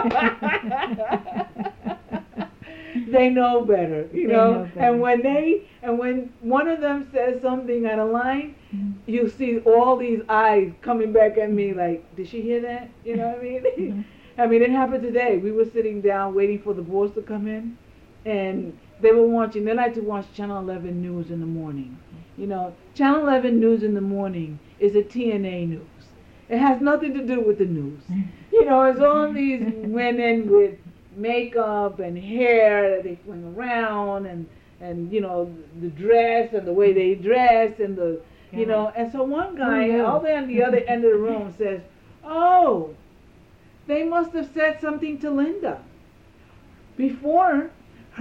They know better, know better. And when one of them says something out of line, you see all these eyes coming back at me like, did she hear that? You know what I mean? I mean, it happened today. We were sitting down waiting for the boys to come in, and they like to watch Channel 11 News in the morning. Channel 11 News in the morning is a TNA news. It has nothing to do with the news. It's all these women with makeup and hair that they fling around, and the dress and the way they dress, and and so one guy all the way on the other end of the room says, "Oh, they must have said something to Linda. Before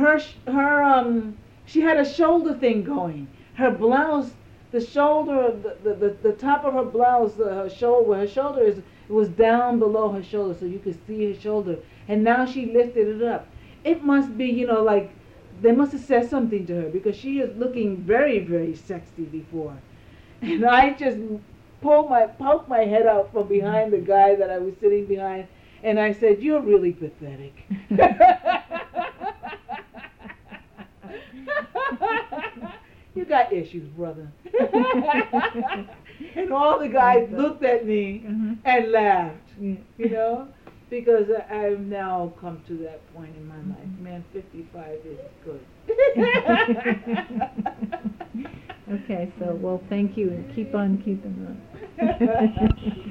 she had a shoulder thing going. Her blouse, the shoulder, the top of her blouse, her shoulder is, it was down below her shoulder, so you could see her shoulder. And now she lifted it up. It must be, like they must have said something to her, because she is looking very, very sexy before." And I just poked my head out from behind the guy that I was sitting behind, and I said, "You're really pathetic." You got issues, brother. And all the guys looked at me and laughed, because I've now come to that point in my life. Man, 55 is good. Okay, so, well, thank you, and keep on keeping on.